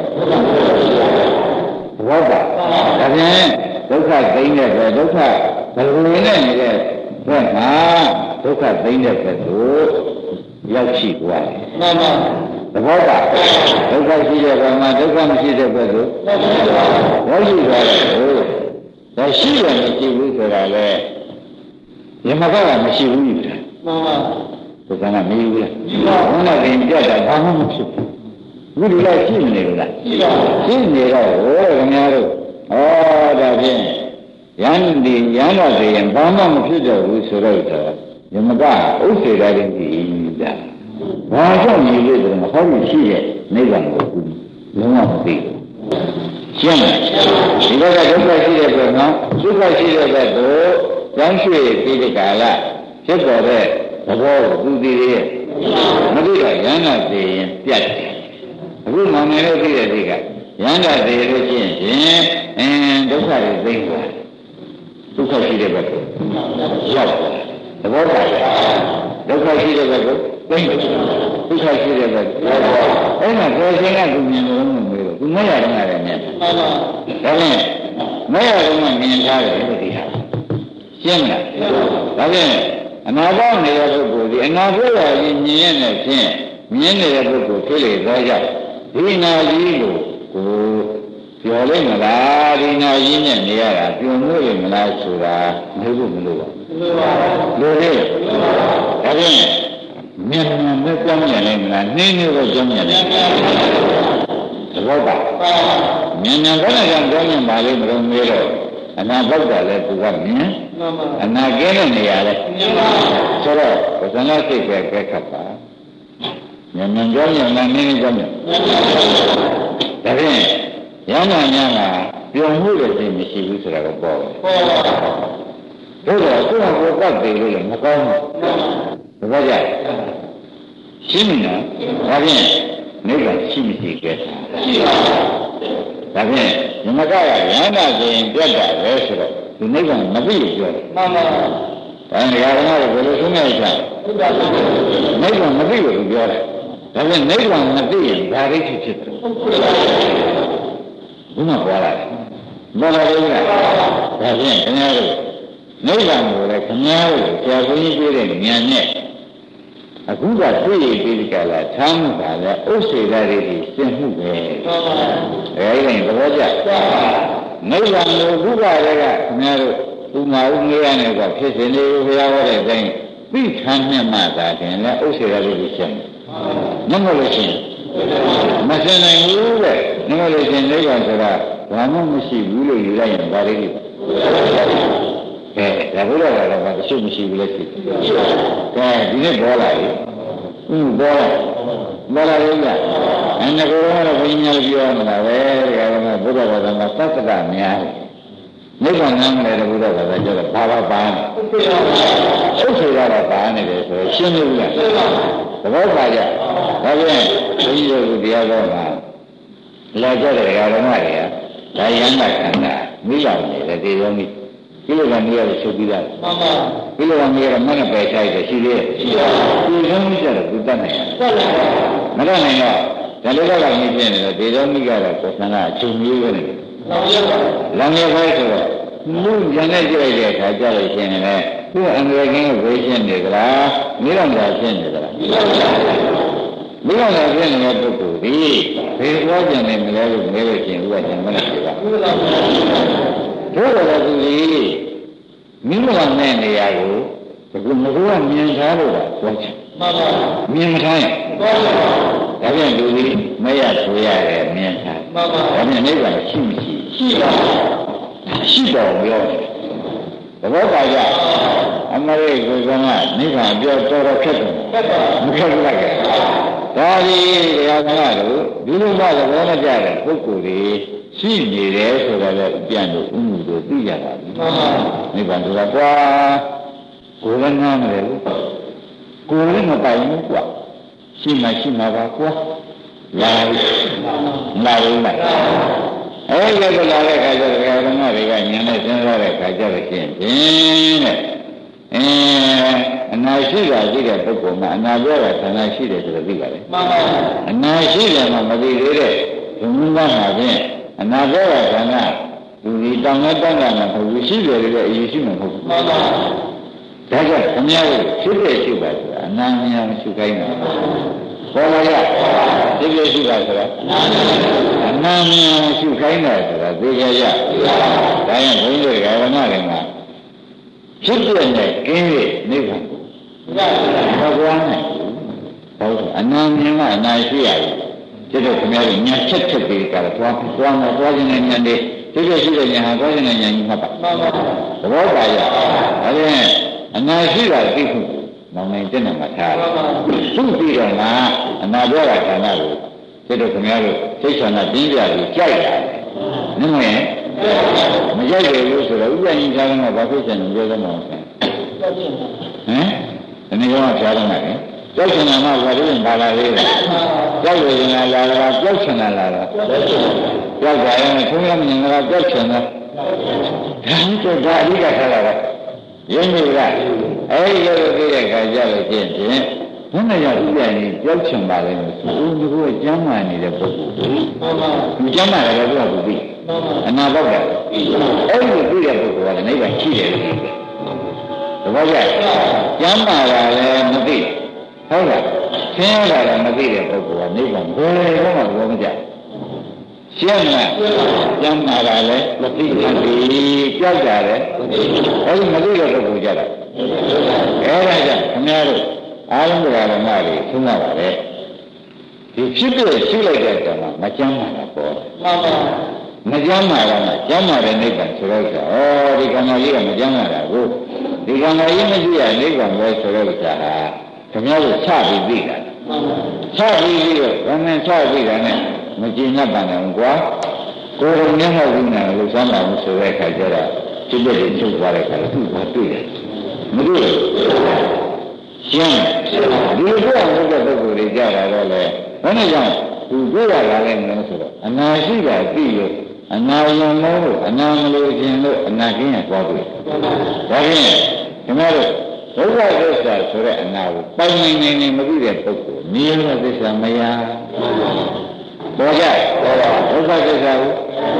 ဘောပါဒါဖြင့်ဒုက္ခသိမ့်တဲ့ပဲဒုက္ခဘယ်လိုနဲ့နေတဲ့ဘက်မှာဒုက္ခသိမ့်တဲ့ဘက်ကိုရောက်ရှိသွားတယ်မှန်ပါသဘောပါဒုက္ခရှိတဲ့ဘက်မှာဒုက္ခမရှိတဲ့ဘက်ကိုရောက်ရှိသွားတယ်ဟုတ်ဒါရှိတယ်မရှိဘူးဆိုတာလေယမကကမရှိဘူးယူတယ်မှန်ပါဒုက္ခကမယူဘူးလားယူပါဘုရားခင်ကြတာဘာမှမဖြစ်ဘူးဘုရားရှိနေလို့လားရှိပါရှိနေတော့ဟိုခင်ဗျားတို့ဩဒါဖြင့်ယန္တိယန္တာတွေရင်ဘာမှမဖြစ်တော့ဘူးဆိုတော့ယမကဥစ္စေတာရင်ဒီဒါဘာကြောင့်ညီလို့ဆိုတော့ဟောလို့ရှိရဲ့နိဗ္ဗာန်ကိုလုံးဝမသိဘူးရှင်းလားဒီကဒုက္ခရှိတဲ့ဘက်နော်ဒုက္ခရှိတဲ့ဘက်ကိုကျောင်းရွှေပြီးတဲ့ကာလဖြစ်ပေါ်တဲ့သဘောကိုသူသိရဲ့မသိတော့ယန္တာတွေရင်ပြတ်တယ်အခုမှန်တယ်လို့သိတဲ့ဒီကယန္တာသေးလို့ရှိရင်အင်းဒုက္ခတွေသိသွားတယ်ဒုက္ခရှိတဲ့ဘက်ကိုရောက်သွားတယ်သဘောပါလားဒုက္ခရှိတဲ့ဘက်ကိုသိဒုက္ခရှိတဲ့ဘက်အဲ့မှာကိုယ်ရှင်ကသူမြင်လို့မမေးဘူးသူမရတော့လည်းမြင်မှန်ပါဒါနဲ့မရတော့မှမြင်ထားတယ်လို့ဒီဟာရှင်းမလားဒါဖြင့်အနာဘောင်းနေတဲ့ပုဂ္ဂိုလ်ဒီအနာဘောရရင်မြင်ရတဲ့ဖြင့်မြင်နေတဲ့ပုဂ္ဂိုလ်ဖြစ်လေသောကြောင့်ဒီနာကြီးကိုကိုပြောလိမ့်မလားဒီနာကြီးနဲ့နေရတာပြုံလို့လိမ့်မလားဆိုတာမေးဖို့မလိုပါဘူးလိုလေဒါဖြင့်မြန်မြန်နဲ့ကြောင်းရလိမ့်မလားနှင်းနှင်းတော့ကြောင်းရလိမ့်မလားသဘောပါမြန်မြန်ခဏကြောင်းကြောင်းရပါလိမ့်မလို့မေးတော့အနာဘောက်တာလဲသူကမြင်အနာကဲတဲ့နေရာလဲဆိုတော့ပဇဏစိတ်ပဲကဲခတ်ပါဉာဏ်ဉာဏ်ကြောင့်ဉာဏ်နဲ့နည်းနည်းကြောင့်ဒါဖြင့်ဉာဏ်နဲ့ဉာဏ်ကပြောင်းမှုတဲ့စိတ်မရှိဘူးဆိုတာကိုပေါ်တယ်ပေါ်ပါတို့တော့ကိုယ်ကကိုယ်ကတည်လို့လည်းမကောင်းဘူးဒါကြရှင်းနေလားဒါဖြင့်နိဗ္ဗာန်ရှိမရှိကြတာရှိပါဒါဖြင့်ဉာဏ်ကရဉာဏ်နဲ့ဆိုရင်ပြတ်တာပဲဆိုတော့ဒီနိဗ္ဗာန်မသိဘူးပြောတယ်မှန်ပါဒါနဲ့ဓမ္မတွေဘယ်လိုဆုံးနေကြလဲနိဗ္ဗာန်မသိဘူးပြောတယ်ဒါပြန်နိဗ္ဗာန်မသိရင်ဒါရိဖြစ်ဖြစ်တယ်ဘုမပေါ်လာတယ်ပေါ်လာတယ်လားဒါဖြင့်ခင်ဗျားတို့နိဗ္ဗာန်ကိုလည်းခင်ဗျားတို့ဆရာဘုန်းကြီးပြောတဲ့ဉာဏ်နဲ့အခုကတွေ့ရပြီးကြလားထားမှုပါလေဥစ္စေတာတွေရှင်းမှုပဲအဲဒီရင်သဘောကျနိဗ္ဗာန်ကိုခုကလည်းကခင်ဗျားတို့သူမဦးငေးရနေကဖြစ်စဉ်လေးဘုရားဟောတဲ့အတိုင်းသိခံနဲ့မှသာတယ်လေဥစ္စေတာတွေရှင်းမမလို့ရှိရင်မရှင်းနိုင်ဘူးတဲ့မမလို့ရှိရင်နိဗ္ဗာန်ဆိုတာဘာမှမရှိဘူးလို့ယူလိုက်ရင်ဒါလေးကြီးကဲဒါဘုရားကတော့ဘာရှိမရှိဘူးလဲရှိကဲဒီနေ့ပေါ်လာပြီอืมပေါ်လာပေါ်လာရင်ကအဲ့ဒါကတော့ဘုရားပြောမှာပဲဒါကမှဘုရားဘာသာမှာသတ္တကများတယ်နိဗ္ဗာန်နာမလည်းဘုရားဘာသာကျတော့ဘာဘာပါနေဥစ္စေကတော့ပါနေတယ်ဆိုရှင်းလို့လားသဘောပါကြဒါပြန်ဘုရားတို့တရားတော်မှာလာကြတဲ့ဓမ္မတွေကဒါယန္တခန္ဓာမိရောက်နေတယ်ဒီလိုမျိုးဒီလိုကမျိုးရချုပ်ပြီးသားမှန်ပါဒီလိုကမျိုးရမနဲ့ပယ်ချိုက်တယ်ရှိသေးရဲ့ရှိပါဘူးဒီလိုမျိုးကြတော့သူတတ်နိုင်တယ်မတတ်နိုင်တော့ဒါလိုကလည်းပြင်းနေတယ်ဒီလိုမျိုးကတော့ကိုယ်ဆန္ဒအချုပ်မျိုးပဲနေတယ်လောင်ရခိုင်းဆိုတော့လူဉာဏ်နဲ့ကြည့်လိုက်တဲ့အခါကြလို့ရှိရင်လည်းသူ့အန္တရာယ်ကင်းကိုဝေးရှင်းနေကြလားမိတော်သာရှင်းနေကြလားမိတော်သာရှင်းနေတဲ့ပုဂ္ဂိုလ်ဒီဘယ်သွားကြနေမလဲလို့မေးလို့ရှိရင်ဥပဒေမနဲ့ပြပါဘုရားတော်ကသူကြီးမိတော်နဲ့နေရာကိုအခုမကူကမြင်ထားလို့တော့သွားချင်မှန်ပါမြင်မထားရင်မှန်ပါဒါပြန်လူကြီးမရဆိုရတယ်မြင်ထားမှန်ပါဒါပြန်နိဗ္ဗာန်ရှိမရှိရှိပါရှိတော်ပြောသဘောပါကြအမရိကိုကနိဗ္ဗာန်ပြောတော်တော်ခက်တယ်မခက်ဘူးလားဒါဒီတရားဓမ္မတို့ဒီလိုမှသဘောမကျတဲ့ပုဂ္ဂိုလ်တွေရှိနေတယ်ဆိုတော့လည်းပြန်လို့ဥမှုတို့သိရတာပြီနိဗ္ဗာန်ဆိုတာကွာကိုယ်လည်းနားမလဲဘူးကိုယ်လည်းမပိုင်ဘူးကွာရှိမှရှိမှာပါကွာလာပြီလာပြီမအဲ့ဒီကလာတဲ့ခါကျတော့ဓမ္မတွေကဉာဏ်နဲ့စဉ်းစားတဲ့ခါကျတော့ရှင်းဖြင့်တဲ့အင်းအနာရှိတာရှိတဲ့ပုဂ္ဂိုလ်မှာအနာပြောတာခန္ဓာရှိတယ်ဆိုတော့သိပါလေမှန်ပါအနာရှိတယ်မှမသိသေးတဲ့ဘုံဘုရားမှာဖြင့်အနာပြောတာခန္ဓာသူဒီတောင်းတဲ့တောင်းတာမှာဘုရားရှိတယ်လည်းအရေးရှိမှာမဟုတ်ဘူးမှန်ပါဒါကြောင့်ခမည်းတော်ဖြစ်တဲ့ရှိပါဆိုတာအနာမြင်မရှိခိုင်းတာပေါ်လာရဖြစ်တဲ့ရှိပါဆိုတာအနာမြင်မရှိခိုင်းတာဆိုတာသိကြရဒါကြောင့်ဘုန်းကြီးတွေကဓမ္မတွေမှာဖြစ်တဲ့နဲ့ကင်းရဲ့နိဗ္ဗာန်ကိုမကွာနိုင်ဘူးဟုတ်အနာမြင်ကအနာရှိရတယ်ကျတော့ခင်ဗျားတို့ညာချက်ချက်ပြီးကြတော့သွားသွားမှာသွားခြင်းနဲ့ညာတဲ့ဒီလိုရှိတဲ့ညာဟာသွားခြင်းနဲ့ညာကြီးမှတ်ပါမှန်ပါသဘောပါရဒါဖြင့်အနာရှိတာသိခုမောင်နိုင်တဲ့နေမှာထားသူ့ပြီးတော့မှအနာပြောတာဌာနကိုကျတော့ခင်ဗျားတို့စိတ်ဆန္ဒပြင်းပြပြီးကြိုက်တာနည်းမရင်မကြိုက်တယ်လို့ဆိုတော့ဥပ္ပယဉ်သားကဘာဖြစ်ချင်လဲပြောသမောဟမ်ဒီနေ့ကကြားရမှာလေကြောက်ချင်တာမှဘာလို့ပါလာသေးလဲကြောက်ရရင်လာလာကြောက်ချင်တာလာလာကြောက်ကြရင်ခုံးရမမြင်တာကြောက်ချင်တာဒါတော့ဒါအဓိကထားတာပဲရင်းနေကအဲဒီလိုသိတဲ့ခါကျလို့ကျင့်ဖြင့်ဘုန်းတော်ဥပ္ပယဉ်ကြောက်ချင်ပါလေလို့ဆိုဦးဒီကိုကျမ်းမာနေတဲ့ပုဂ္ဂိုလ်ဒီကျမ်းမာတယ်လည်းသူကသူသိအနာပေါက်တယ်အဲ့ဒီသိတဲ့ပုဂ္ဂိုလ်ကလည်းနိဗ္ဗာန်ရှိတယ်လို့သိတယ်သဘောကျကျမ်းမာတာလည်းမသိဟုတ်လားဆင်းရဲတာလည်းမသိတဲ့ပုဂ္ဂိုလ်ကနိဗ္ဗာန်ဘယ်တော့မှဘောမကျရှင်းမလားကျမ်းမာတာလည်းမသိဘူးကြောက်ကြတယ်အဲ့ဒီမသိတဲ့ပုဂ္ဂိုလ်ကြတာအဲ့ဒါကြောင့်ခင်ဗျားတို့အားလုံးတရားဓမ္မတွေသုံးရပါလေဒီဖြစ်ဖြစ်ရှိလိုက်တဲ့အခါမှာမကျမ်းမာတာပေါ်မှန်ပါမကျမ်းမာတာမှကျမ်းမာတဲ့နိဗ္ဗာန်ဆိုတော့ဩဒီကံတော်ကြီးကမကျမ်းမာတာကိုဒီကံတော်ကြီးမရှိရနိဗ္ဗာန်ပဲဆိုတော့ဆိုတာဟာခင်ဗျားတို့ချပြီးသိတာချပြီးပြီးတော့ဘယ်နဲ့ချပြီးတာနဲ့မကျင်납ပါနဲ့ကွာကိုယ်တော်မျက်မှောက်ပြီးနေလို့စမ်းပါလို့ဆိုတဲ့အခါကျတော့စိတ်တွေချုပ်သွားတဲ့အခါသူ့ဘာတွေ့တယ်မတွေ့ဘူးရှင်းဒီလိုပြောတဲ့ပုဂ္ဂိုလ်တွေကြတာတော့လေဘယ်နဲ့ကြောင့်သူတွေ့ရလာလဲမလို့ဆိုတော့အနာရှိတာသိလို့အနာယံလို့အနာမလို့ခြင်းလို့အနာကင်းရသွားပြီဒါဖြင့်ဒီမှာတော့ဒုက္ခသစ္စာဆိုတဲ့အနာကိုပိုင်နိုင်နေနေမသိတဲ့ပုဂ္ဂိုလ်နိရောဓသစ္စာမရပေါ်ကြဒုက္ခသစ္စာကို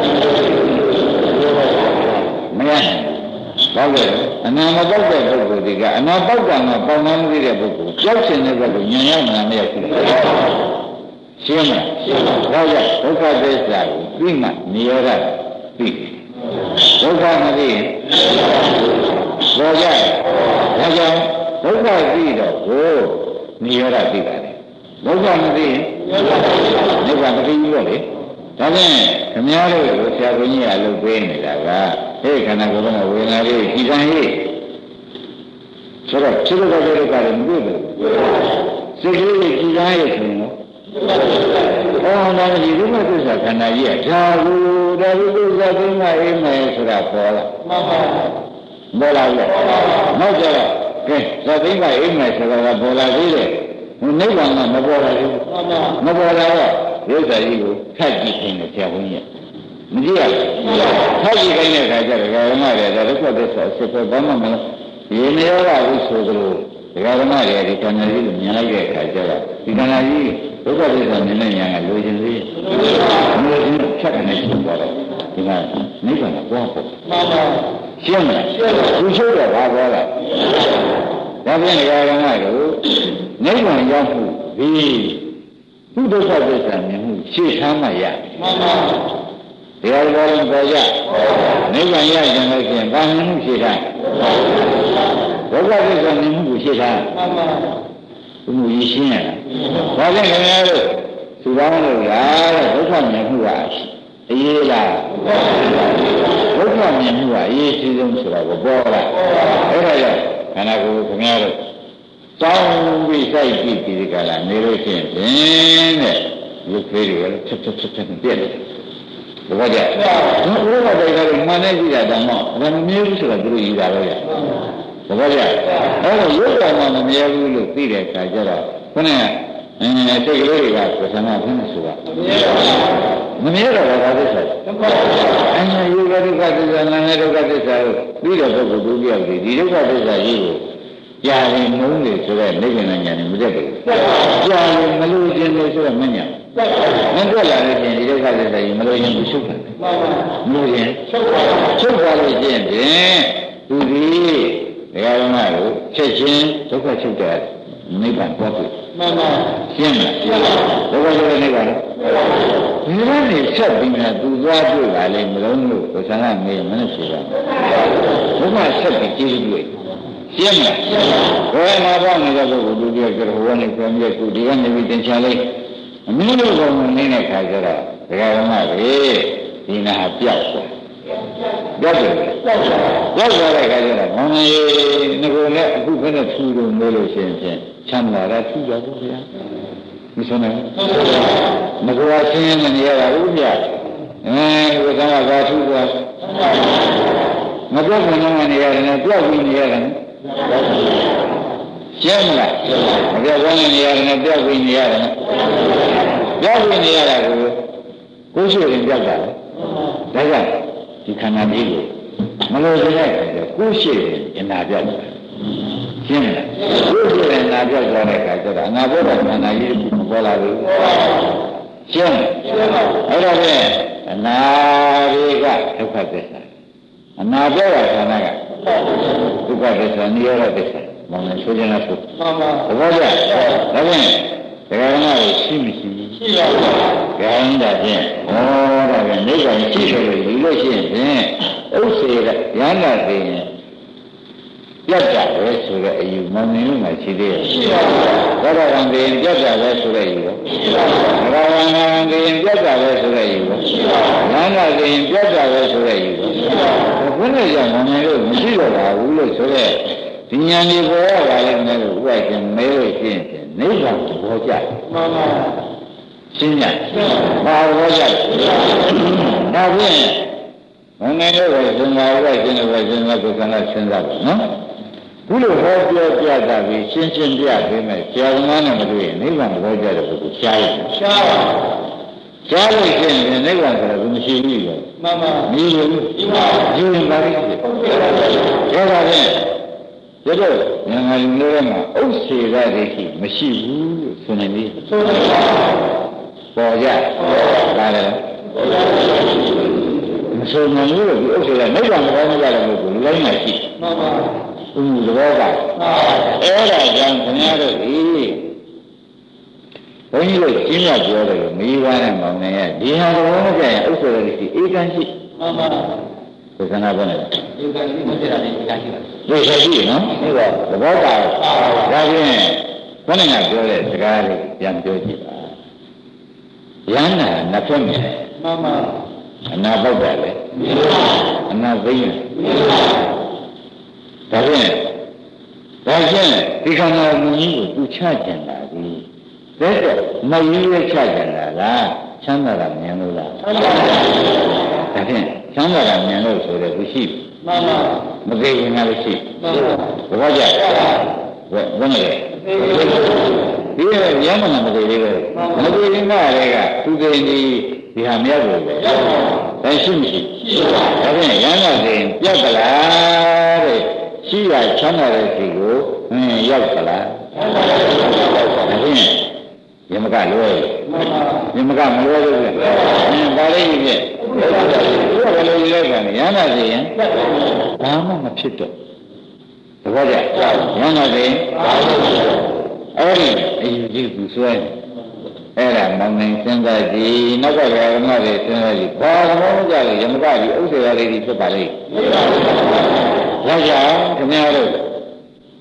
မရဘာလို့အနာမပေါက်တဲ့ပုဂ္ဂိုလ်တွေကအနာပေါက်တာမှပေါင်နှမ်းမသိတဲ့ပုဂ္ဂိုလ်ကြောက်ချင်တဲ့ပုဂ္ဂိုလ်ဉာဏ်ရောက်မှမရောက်ဘူးရှင်းမလားရှင်းပါဒါကြောင့်ဒုက္ခသစ္စာကိုသိမှနိရောဓသိဒုက္ခမသိရင်ပေါ်ကြဒါကြောင့်ဒုက္ခသိတော့ကိုနိရောဓသိပါတယ်ဒုက္ခမသိရင်နိဗ္ဗာန်မသိဘူးလို့လေဒါဖြင့်ခမည်းတော်ကိုဆရာဘုန်းကြီးအလုပ်ပေးနေတာကဟဲ့ခန္ဓာကိုယ်ကဝေဒနာလေးကြည်စံရေးဆိုတော့စိတ်တော်တဲ့ကလည်းမတွေ့ဘူးစိတ်ကလေးကြည်စံရေးဆိုရင်အော်ဒါကြီးဒုက္ခသစ္စာခန္ဓာကြီးကဒါကိုဒါကိုသစ္စာသိမှအိမ်မယ်ဆိုတာပေါ်လာမှန်ပါပေါ်လာရဲ့နောက်ကျတော့ကဲသတိမှအိမ်မယ်ဆိုတာကပေါ်လာသေးတယ်နိဗ္ဗာန်ကမပေါ်လာဘူးမပေါ်လာတော့ဒုက္ခကြီးကိုထပ်ကြည့်ခြင်းနဲ့ဆရာဘုန်းကြီးမကြည့်ရဘူးထပ်ကြည့်ခိုင်းတဲ့အခါကျတော့ဓမ္မတွေဒုက္ခသစ္စာစစ်ပဲဘာမှမလုပ်ဒီနေရာကဝိဆိုသလိုဓမ္မတွေဒီကံကြီးကိုမြင်လိုက်တဲ့အခါကျတော့ဒီကံကြီးဒုက္ခသစ္စာမြင်တဲ့ဉာဏ်ကလိုချင်သေးလိုချင်ဖြတ်ကနေဖြစ်သွားတော့ဒီကနိဗ္ဗာန်ကသွားဖို့မှန်ပါရှင်းမလားသူချုပ်တော့ဘာပြောလဲဒါဖြင့်ဓမ္မတို့နိဗ္ဗာန်ရောက်ဖို့ဒီသူဒုက္ခသစ္စာမြင်မှုရှေ့ထားမှရမှန်ပါတရားတော်ရင်ပေါ်ကြနိဗ္ဗာန်ရကြလို့ရှိရင်ဘာမှမရှေ့ထားဒုက္ခသစ္စာမြင်မှုကိုရှင်းတာမှန်ပါဘုမှုကြီးရှင်းရတာဘာလဲခင်ဗျားတို့သူတော်လို့လားတဲ့ဒုက္ခမြင်မှုကအရေးလားဒုက္ခမြင်မှုကအရေးကြီးဆုံးဆိုတော့ပေါ်လာအဲ့ဒါကြောင့်ခန္ဓာကိုယ်ခင်ဗျားတို့တောင်းပြီးစိုက်ပြီးဒီကလာနေလို့ရှိရင်ဖြင့်တဲ့ရုပ်သေးတွေလည်းချက်ချက်ချက်ချက်ပြည့်တယ်ဘုရားကြဘုရားတိုက်တာမှန်နေကြည့်တာတောင်မှအဲ့ဒါမမြဲဘူးဆိုတော့သူတို့ယူတာပဲဘုရားကြအဲ့တော့ရုပ်တော်မှမမြဲဘူးလို့သိတဲ့အခါကျတော့ခုနကအင်းစိတ်ကလေးတွေကပထမဘယ်နဲ့ဆိုတာမမြဲတော့ဘာသစ္စာအင်းယုဂဒုက္ခသစ္စာနာနဲ့ဒုက္ခသစ္စာလို့ပြီးတဲ့ပုဂ္ဂိုလ်ဒုတိယကြီးဒီဒုက္ခသစ္စာကြီးကိုကြာရင်မုန်းတယ်ဆိုတော့နိဗ္ဗာန်ဉာဏ်နဲ့မတက်ဘူးကြာရင်မလို့ခြင်းလို့ဆိုတော့မဉာဏ်မတက်လာလို့ချင်းဒီဒုက္ခသစ္စာကြီးမလို့ခြင်းကိုရှုပ်တယ်မလို့ခြင်းရှုပ်ရှုပ်သွားလို့ချင်းဖြင့်သူဒီဒကာရမတို့ချက်ချင်းဒုက္ခချုပ်တဲ့နိဗ္ဗာန်ပေါ်ပြီမှန်ပါရှင်းလားရှင်းပါဘုရားပြောတဲ့နိဗ္ဗာန်ဒီလိုနေဆက်ပြီးမှသူသွားတွေ့လာလေမလုံးလို့ဘုရားကမေးမနဲ့ရှိတာဘုရားဆက်ပြီးကြည့်လို့ရှင်းလားဘယ်မှာပေါ့နေတဲ့ပုဂ္ဂိုလ်သူပြောကြတော့ဟောနေပြန်ပြီးသူဒီကနေပြီးတင်ချလိုက်အမျိုးလိုကောင်နေတဲ့ခါကျတော့ဒကာရမတွေဒီနာပြောက်သွားပြောက်တယ်ပြောက်သွားတဲ့ခါကျတော့မောင်ကြီးငကိုလည်းအခုခနဲ့ထူလို့မေးလို့ရှိရင်ဖြင့်ချမ်းသာတာထူကြဘူးဗျာမဆုံးနိုင်ငကိုကဆင်းရဲနေရတာဦးဗျာအဲဒါကဘာထူသွားမပြောက်ကနေနေရတယ်နဲ့ပြောက်ပြီးနေရတယ်ရှင်းမလားမပြောက်ကနေနေရတယ်နဲ့ပြောက်ပြီးနေရတယ်ပြောက်ပြီးနေရတာကိုကိုယ်ရှိရင်ပြောက်တာလေဒါကြောင့်ဒီခန္ဓာကြီးကိုမလို့တဲ့ကိုယ်ရှိရင်အနာပြောက်တယ်ရှင်းမလားကိုယ်ရှိရင်အနာပြောက်သွားတဲ့အခါကျတော့အနာပြောက်တဲ့ခန္ဓာကြီးကိုမပေါ်လာဘူးရှင်းအဲ့တော့ဖြင့်အနာတွေကဒုက္ခသစ္စာအနာပြောတဲ့ခန္ဓာကဒုက္ခသစ္စာနိရောဓသစ္စာမောင်နဲ့ဆိုကြလားဆိုမှန်ပါဘောကြဒါဖြင့်ဒကာမကိုရှိမရှိရှိပါဘူး။ခိုင်းတာဖြင့်ဩဒါကနိဗ္ဗာန်ရှိတယ်လို့ယူလို့ရှိရင်ဖြင့်ဥစ္စေကရဟန္တာသိရင်ပြတ်တာပဲဆိုတဲ့အယူမောင်နေလို့မှရှိသေးရဲ့ရှိပါဘူး။သောတာပန်သိရင်ပြတ်တာပဲဆိုတဲ့အယူရောရှိပါဘူး။ဘဂဝန္တာသိရင်ပြတ်တာပဲဆိုတဲ့အယူရောရှိပါဘူး။ရဟန္တာသိရင်ပြတ်တာပဲဆိုတဲ့အယူရောရှိပါဘူး။ဘုန်းကြီးကမောင်နေလို့မရှိတော့ပါဘူးလို့ဆိုတဲ့ဒီဉာဏ်ဒီပေါ်ရပါလိမ့်မယ်လို့ဥပ္ပဒေမဲလို့ရှိရင်နိဗ္ဗာန်ဘောကြမှန်ပါရှင်းကြဘာဘောကြဒါဖြင့်ဘယ်နဲ့လို့ပဲစဉ်းစားရရှင်းလို့ပဲစဉ်းစားကိုယ်ကလည်းစဉ်းစားပါနော်ခုလိုဟောပြောပြတာပြီးရှင်းရှင်းပြပေးမယ်ဆရာကနဲ့မတွေ့ရင်နိဗ္ဗာန်ဘောကြတဲ့ပုဂ္ဂိုလ်ရှားရတယ်ရှားပါရှားလို့ရှိရင်နိဗ္ဗာန်ဆိုတော့မရှိဘူးလေမှန်ပါမီးလို့ဒီမှာယူရင်ပါလိမ့်မယ်ဟုတ်ကဲ့ပါဒါပါဖြင့်ဒါတော့ငါလူမျိုးတွေမှာဥစ္စေရဒိဋ္ဌိမရှိဘူးလို့ဆိုနေပြီဆိုနေပါပေါ်ကြဒါလည်းမဆိုနိုင်ဘူးလို့ဒီဥစ္စေရနိဗ္ဗာန်မကောင်းကြတယ်လို့လူတိုင်းမှာရှိမှန်ပါဦးသဘောကအဲ့ဒါကြောင့်ခင်ဗျားတို့ဒီဘုန်းကြီးတို့ရှင်းရပြောတယ်လို့မိဘနဲ့မောင်နေရဒီဟာတော့မကြရင်ဥစ္စေရဒိဋ္ဌိအေကံရှိမှန်ပါဘုရားနာဘယ်နဲ့အေကံရှိမဖြစ်တာလေအေကံရှိပါဒီဆက်ရှိနော်ဟုတ်ပါသဘောပါဒါဖြင့်ဘယ်နဲ့ပြောတဲ့စကားလေးပြန်ပြောကြည့်ပါယန္နာနှစ်ဖက်မြင်မှန်ပါအနာပေါက်တယ်လေအနာသိရင်ဒါဖြင့်ဒါဖြင့်ဒီခန္ဓာမူကြီးကိုသူချကြံတာဒီတဲ့မကြီးရချကြံတာလားချမ်းသာတာမြင်လို့လားမှန်ပါဒါဖြင့်ချမ်းသာတာမြင်လို့ဆိုတဲ့သူရှိမှန်ပါမသိရင်လည်းရှိမှန်ပါဘယ်ကြဘယ်ဘယ်နဲ့ဒီရမ်းမှမသိသေးဘူးမသိရင်ကလည်းကသူသိနေဒီဟာမြတ်လို့ပဲဒါရှိမရှိရှိပါဒါဖြင့်ရမ်းတာသိရင်ပြတ်ကလားတဲ့ရှိရချမ်းသာတဲ့စီကိုဟင်းရောက်ကလားဒါဖြင့်ယမကလွယ်ယမကမလွယ်လို့ပဲဟင်းဒါလေးကြီးပြည့်ဘယ်လိုလဲကရမ်းတာသိရင်ဘာမှမဖြစ်တော့သဘောကျရမ်းတာသိရင်အဲ့ဒီအယူကြီးကိုဆွဲအဲ့ဒါမောင်နေစဉ်းစားကြည့်နောက်ကလည်းအမှတ်တွေစဉ်းစားကြည့်ဘာမှမကြလို့ယမကကြီးဥစ္စေရလေးကြီးဖြစ်ပါလိမ့်ဒါကြောင့်ခင်ဗျားတို့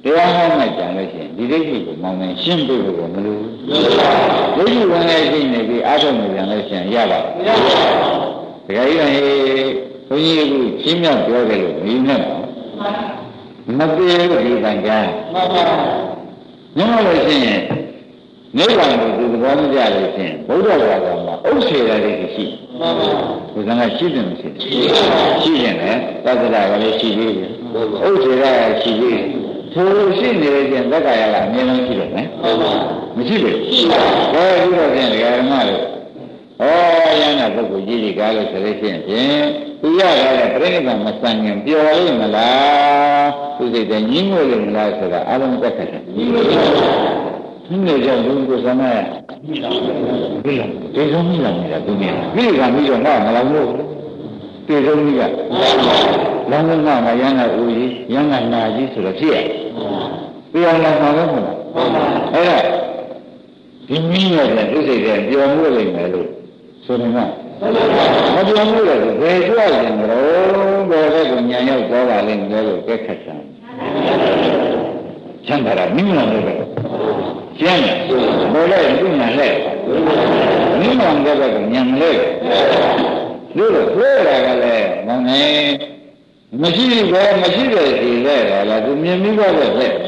တရားဟောမှကြံလို့ရှိရင်ဒီဒိဋ္ဌိကိုမောင်းနေရှင်းပြဖို့မလိုဘူးဒိဋ္ဌိဝင်နေရှိနေပြီးအားထုတ်နေပြန်လို့ရှိရင်ရပါဘူးဒကာကြီးကဟေးဘုန်းကြီးကရှင်းမြောက်ပြောတယ်လို့မင်းနဲ့မပြေလို့ဒီတန်ကြမှန်ပါညမလို့ရှိရင်နိဗ္ဗာန်ကိုဒီသဘောမကျလို့ရှိရင်ဘုရားဘာသာမှာဥစ္စေရတဲ့ရှိမှန်ပါဘုရားကရှိတယ်မရှိဘူးရှိတယ်နဲ့သက္ကရာကလည်းရှိသေးတယ်ဥစ္စေရကရှိသေးတယ်ထိုရှိနေတဲ့ကျင်သက္ကာယကအမြဲတမ်းရှိတယ်နော်မရှိဘူးရှိပါဘူးဒါပြီးတော့ကျင်ဒကာဓမ္မတို့ဩရဟနာပုဂ္ဂိုလ်ကြီးကြီးကားလို့ဆိုလို့ရှိရင်ဖြင့်သူရတာလည်းပြိဋိဘံမဆန်ခင်ပျော်လိမ့်မလားသူစိတ်တည်းညှင်းငွေလိမ့်မလားဆိုတာအလုံးသက်ခက်တယ်ညှင်းငွေပါဒီနေ့ကျဘုန်းကိုဆန္ဒရမိလာပြီလားတေဆုံးမိလာနေတာသူမြင်မိကမိတော့ငါမလာလို့တေဆုံးမိကလမ်းကငါရဟနာဦးကြီးရဟနာနာကြီးဆိုတော့ဖြစ်ရပြောင်းလာမှာလည်းမဟုတ်ဘူးအဲ့ဒါဒီမိရတဲ့သူစိတ်တည်းပျော်မှုလိမ့်မယ်လို့ဆိုရင်ကမပြောင်းလို့လည်းဘယ်ကြွရင်တော့ဘယ်ဘက်ကညံရောက်သွားပါလိမ့်မယ်လို့ကြက်ခတ်တယ်ချမ်းသာတာမိမလို့ပဲကျမ်းတယ်ဘယ်လဲသူ့ညာလဲမိမအောင်တဲ့ဘက်ကညံလဲလို့လို့ပြောရတာကလည်းမနေမရှိဘူးမရှိတဲ့စီလဲလားသူမြင်ပြီးတော့ပဲတဲ့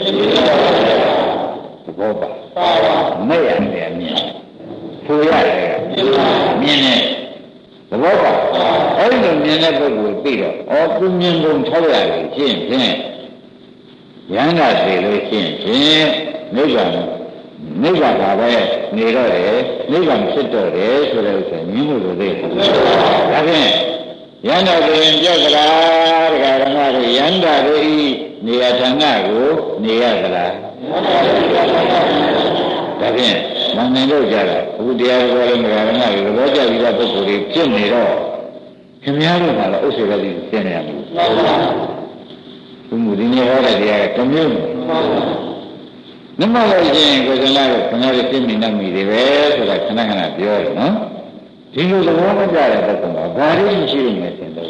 ဘောပါမဲ့ရတယ်မြင်ဆိုရတယ်မြင်တယ်သဘောပါအဲ့ဒီလိုမြင်တဲ့ပုဂ္ဂိုလ်သိတော့ဩသူမြင်ပုံထောက်ရတယ်ရှင်းဖြင့်ရဟန္တာသိလို့ရှင်းဖြင့်နိဗ္ဗာန်နိဗ္ဗာန်ပါပဲနေတော့တယ်နိဗ္ဗာန်ဖြစ်တော့တယ်ဆိုတဲ့ဥစ္စာမြင်လို့လို့သိတယ်ဒါဖြင့်ရဟန္တာသိရင်ပြောကြလားတရားဓမ္မတွေရဟန္တာတွေဤနေရာဌာနကိုနေရကြလားဒါဖြင့်မနိုင်လို့ကြတာအခုတရားတော်လည်းမရဘူးငါတို့ဘောကြပြီးတဲ့ပုဂ္ဂိုလ်တွေဖြစ်နေတော့ခင်ဗျားတို့ကလည်းဥစ္စေရတိသင်နေရမှာဘုမှုဒီနေ့ဟောတဲ့တရားကတစ်မျိုးနမလို့ချင်းကိုယ်စလာကခင်ဗျားတို့သိမိနေမိတွေပဲဆိုတာခဏခဏပြောတယ်နော်ဒီလိုသဘောမကျတဲ့ပုဂ္ဂိုလ်ကဘာလို့ရှိနေလဲဆိုတော့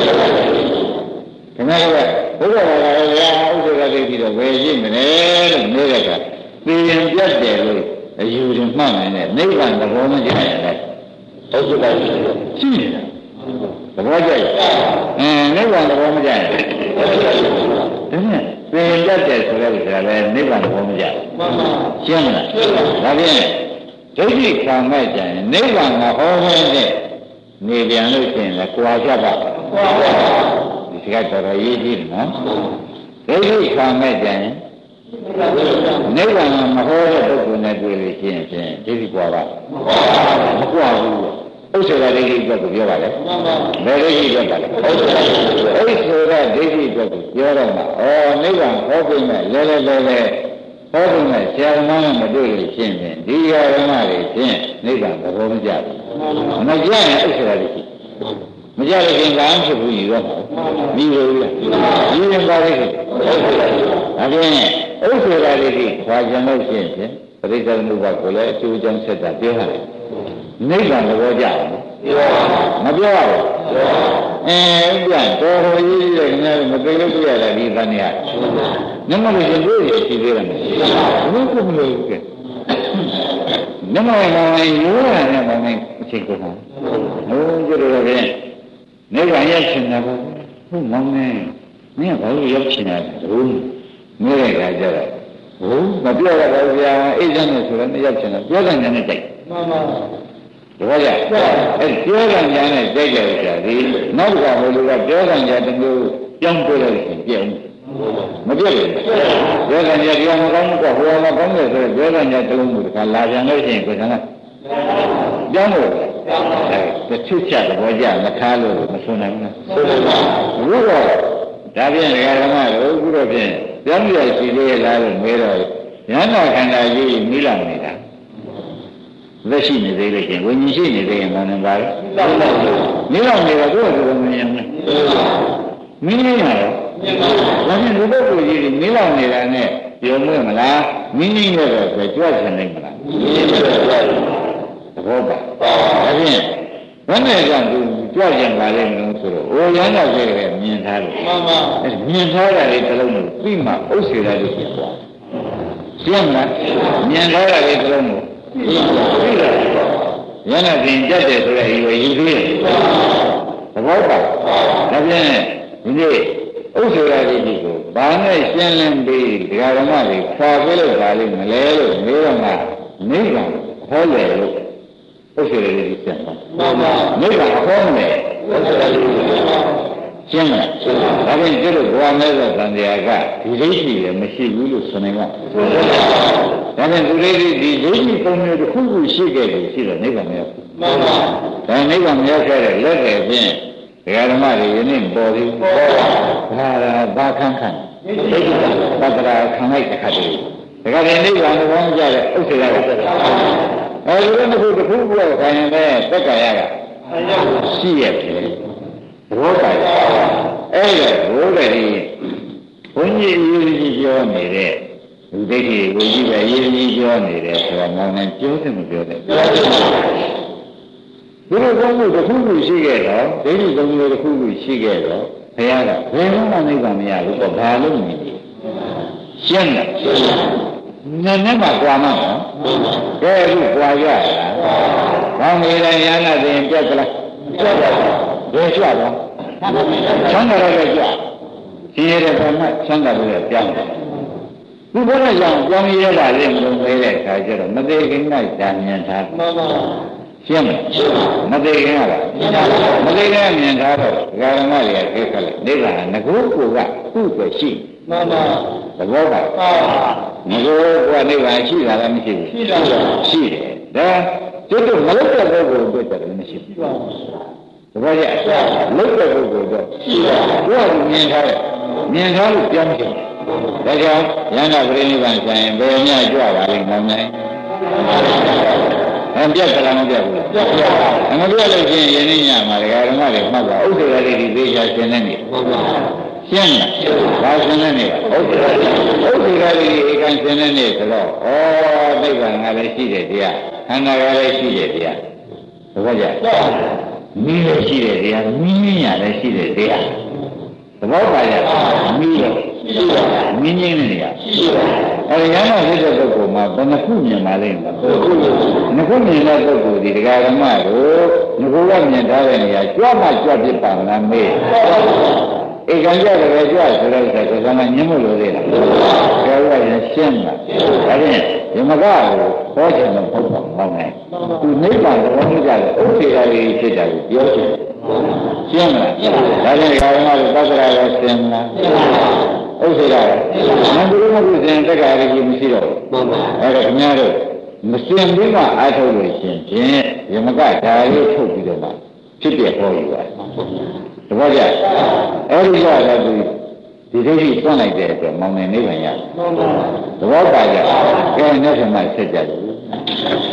ခင်ဗျားတို့ကဘုရားဘာသာတရားဥစ္စေရတိပြီးတော့ဝယ်ရှိမလဲလို့နေတဲ့ကသိရင်ပြတ်တယ်လို့အယူရင်မှတ်နိုင်တဲ့နိဗ္ဗာန်သဘောမကျရင်လည်းဟုတ်ကဲ့ရှိနေတာသဘောကျရဲ့အင်းနိဗ္ဗာန်သဘောမကျရင်ဒါနဲ့သင်တတ်တယ်ဆိုတဲ့ဥစ္စာလည်းနိဗ္ဗာန်သဘောမကျဘူးရှင်းမလားဒါဖြင့်ဒိဋ္ဌိခံမဲ့ကြရင်နိဗ္ဗာန်ကဟောခဲ့တဲ့နေပြန်လို့ရှိရင်လည်းကြွာချက်ပါဒီစကားတော်တော်ရေးကြည့်နော်ဒိဋ္ဌိခံမဲ့ကြရင်နိဗ္ဗာန်ကမဟောတဲ့ပုဂ္ဂိုလ်နဲ့တွေ့လို့ရှိရင်ဖြင့်ဒိဋ္ဌိကွာပါမကွာဘူးဥစ္စေရဒိဋ္ဌိအတွက်ကိုပြောပါလေဘယ်ဒိဋ္ဌိအတွက်ပါလဲဥစ္စေရဒိဋ္ဌိအတွက်ကိုပြောတော့မှာဩနိဗ္ဗာန်ဟောပြီးမဲ့လဲလဲလဲလဲဟောပြီးမဲ့ဆရာသမားနဲ့မတွေ့လို့ရှိရင်ဒီဃာရမတွေဖြင့်နိဗ္ဗာန်သဘောမကျဘူးမကြရင်ဥစ္စေရဒိဋ္ဌိမကြလို့ခင်ဗျာဖြစ်ဘူးယူတော့ပြီးလို့ယူရင်ပါလိမ့်မယ်ဒါဖြင့်ဥစ္စေရဒိဋ္ဌိခွာကြလို့ရှိရင်ဖြင့်ပရိစ္ဆေသမုပ္ပါကိုလည်းအကျိုးကြောင့်ဆက်တာပြောရတယ်နိဗ္ဗာန်သဘောကျတယ်မပြောရဘူးအဲပြန်တော်တော်ကြီးတဲ့ခင်ဗျားမသိလို့ပြရတာဒီသဏ္ဍာန်နမလို့ရှင်တွေ့ရရှိသေးတယ်ဘုခုမလို့ကဲနမမောင်ရိုးရတဲ့မောင်အချိန်ကုန်ဟိုကြည့်လို့လည်းနိဗ္ဗာန်ရောက်ချင်တာပေါ့ဟုတ်မောင်နေမင်းကဘာလို့ရောက်ချင်တာလဲမြဲတဲ့ခါကျတော့ဟိုမပြောရတော့ဗျာအိတ်စမ်းနေဆိုတော့မရောက်ချင်တာပြောတဲ့ညာနဲ့တိုက်မှန်ပါတပည့်ကြအဲပြောတဲ့ညာနဲ့တိုက်ကြရတာဒီနောက်ကဟိုလူကပြောတဲ့ညာတမျိုးပြောင်းပြလို့ရှိရင်ပြောင်းမပြည့်ဘူးပြောတဲ့ညာဒီကမကောင်းဘူးကဟိုကမကောင်းတယ်ဆိုတော့ပြောတဲ့ညာတလုံးကိုတခါလာပြန်လို့ရှိရင်ကိုယ်ကပြောင်းလို့အဲတချို့ချက်သဘောကျမထားလို့မဆုံးနိုင်ဘူးဆိုတော့ဘုရားဒါဖြင့်ဒကာဓမ္မတို့အခုတော့ဖြင့်ပြောင်းပြရရှိသေးလားလို့မေးတော့ဉာဏ်တော်ခန္ဓာကြီးမိလာနေတာလက်ရှိနေသေးလို့ရှင်ဝိညာဉ်ရှိနေသေးရင်ဘာနဲ့ပါလဲမိလာနေတော့ကိုယ်ကဘယ်လိုမြင်လဲမင်းနေရတော့ဒါဖြင့်ဒီပုဂ္ဂိုလ်ကြီးမိလာနေတာနဲ့ပြောမလို့မလားမင်းနေရတော့ဆိုကြွချင်နိုင်မလားသဘောပါဒါဖြင့်ဘယ်နဲ့ကြောင့်သူကြွချင်ပါလဲလို့ဆိုတော့အိုရမ်းတော့ကြည့်တယ်မြင်ထားလို့မှန်ပါအဲမြင်ထားတာလေးတစ်လုံးကိုပြီးမှဥစ္စေတာလို့ပြောသွားရှင်းမလားမြင်ထားတာလေးတစ်လုံးကိုပြီးတော့ရဟနာတင်ကြက်တယ်ဆိုတဲ့ရွယ်ယူသေးတယ်သဘောပေါက်ဒါပြန်ဒီနေ့ဥစ္စေတာလေးကိုဘာနဲ့ရှင်းလင်းပြီးဒကာဓမ္မတွေခွာပေးလို့ဒါလေးမလဲလို့မေးတော့မှနိဗ္ဗာန်ဟောတယ်လို့ဥစ္စေတာလေးပြန်ပါမှန်ပါနိဗ္ဗာန်ဟောမယ်ဥစ္စေတာလေးရှင်းမလားဒါပြန်ကျတော့ဘဝမဲ့သောသံဃာကဒီဒိဋ္ဌိလည်းမရှိဘူးလို့ဆိုနေမှာဒါပြန်သူလေးဒီဒိဋ္ဌိပုံမျိုးတစ်ခုခုရှိခဲ့တယ်ရှိတော့နိဗ္ဗာန်မရောက်ဘူးမှန်ပါဒါနိဗ္ဗာန်မရောက်ခဲ့တဲ့လက်တွေဖြင့်ဒကာဓမ္မတွေယနေ့ပေါ်ပြီးပေါ်ပါဒါဘာခံခံဒိဋ္ဌိကသတ္တရာခံလိုက်တဲ့ခါတည်းဒကာတွေနိဗ္ဗာန်ကိုဘောင်းကြတဲ့ဥစ္စေတာကအဲဒီလိုတစ်ခုတစ်ခုခုကိုခံရင်လည်းသက္ကာယကရှိရတယ်ဘောကအဲ့ဒါဘောကလေးဘုန်းကြီးရေးကြီးပြောနေတဲ့လူဒိဋ္ဌိကိုကြီးပဲရေးကြီးပြောနေတယ်ဆိုတော့မောင်နဲ့ပြောတယ်မပြောတယ်ဒီလိုကောင်းမှုတစ်ခုခုရှိခဲ့တော့ဒိဋ္ဌိသုံးမျိုးတစ်ခုခုရှိခဲ့တော့ဘုရားကဘယ်မှနိဗ္ဗာန်မရဘူးတော့ဘာလို့မကြည့်ရှင်းလားနည်းနည်းမှကြွားမှာနော်ကဲအခုကြွားရလားဘောင်းနေတယ်ညာနာတင်ပြက်ကြလားပြက်ပါဘယ်ကြွားတော့ချမ်းသာရတဲ့ကြွားဒီရတဲ့ဘာမှချမ်းသာလို့ပြောင်းတယ်ဒီဘက်ကြောင့်ပြောင်းရတာလေမလို့မဲတဲ့အခါကျတော့မသေးခင်၌ဓာမြင်ထားမှန်ပါရှင်းမလားမသေးခင်ကလားမသေးခင်မြင်ထားတော့ဒကာဓမ္မတွေကသိခက်လိုက်နိဗ္ဗာန်ငကိုးကိုကသူ့အတွက်ရှိမှန်ပါသဘောပါငကိုးကနိဗ္ဗာန်ရှိတာလည်းမရှိဘူးရှိတာရှိတယ်ဒါကျွတ်မလုပ်တဲ့ပုဂ္ဂိုလ်အတွက်တည်းမရှိဘူးသဘောကျလုပ်တဲ့ပုဂ္ဂိုလ်တော့ရှိတာသူကမြင်ထားတယ်မြင်ထားလို့ပြောင်းချင်ဒါကြောင့်ယန္တာပရိနိဗ္ဗာန်ဆိုင်ဘယ်ညကြွပါလိမ့်မောင်းနိုင်အပြတ်ကလာမပြတ်ဘူးပြတ်ပြတ်အမပြတ်လို့ချင်းယနေ့ညမှာဒကာဓမ္မတွေမှတ်ပါဥစ္စေရာလေးဒီသေးချာရှင်းနေနေဟုတ်ပါရှင်းလားဘာရှင်းနေနေဥစ္စေရာလေးဥစ္စေရာလေးဧကန်ရှင်းနေနေဆိုတော့ဩနိဗ္ဗာန်ကလည်းရှိတယ်တရားခန္ဓာကလည်းရှိတယ်တရားသဘောကျမီးလည်းရှိတယ်တရားမီးမင်းရလည်းရှိတယ်တရားသဘောပါရဲ့မီးရောရှိပါမင်းကြီးနေနေရရှိပါအဲဒီရဟန်းဖြစ်တဲ့ပုဂ္ဂိုလ်မှာဘယ်နှခုမြင်ပါလိမ့်မလဲနှခုမြင်တဲ့ပုဂ္ဂိုလ်ဒီဒကာဓမ္မတို့နှခုကမြင်ထားတဲ့နေရာကြွမှကြွဖြစ်ပါမလားမေးဧကံကြတယ်ပဲကြွဆိုတဲ့ဥစ္စာကမှညှင်းမလို့သေးလားကျော်ရရင်ရှင်းလားဒါဖြင့်ဒီမကကိုဟောချင်တော့ဟုတ်ပါမနိုင်သူနိဗ္ဗာန်တော်မူကြတယ်ဥစ္စေရာကြီးဖြစ်တယ်ကိုပြောချင်ရှင်းမလားဒါဖြင့်ဒကာဓမ္မတို့သတ္တရာကိုရှင်းမလားဥစ္စေရာမန္တလေးမကုစဉ်တက္ကရာကြီးမရှိတော့မှန်ပါအဲ့ဒါခင်ဗျားတို့မစင်ပြီးမှအားထုတ်လို့ရှင်ဖြင့်ယမကဒါလေးထုတ်ပြီးတော့မှဖြစ်ပြဟောယူပါတယ်တပည့်ကြအဲ့ဒီကြတော့ဒီဒီဒိဋ္ဌိသွန့်လိုက်တဲ့အတွက်မောင်နေနိဗ္ဗာန်ရမှန်ပါသဘောပါကြကဲနေ့ကမှဆက်ကြတယ်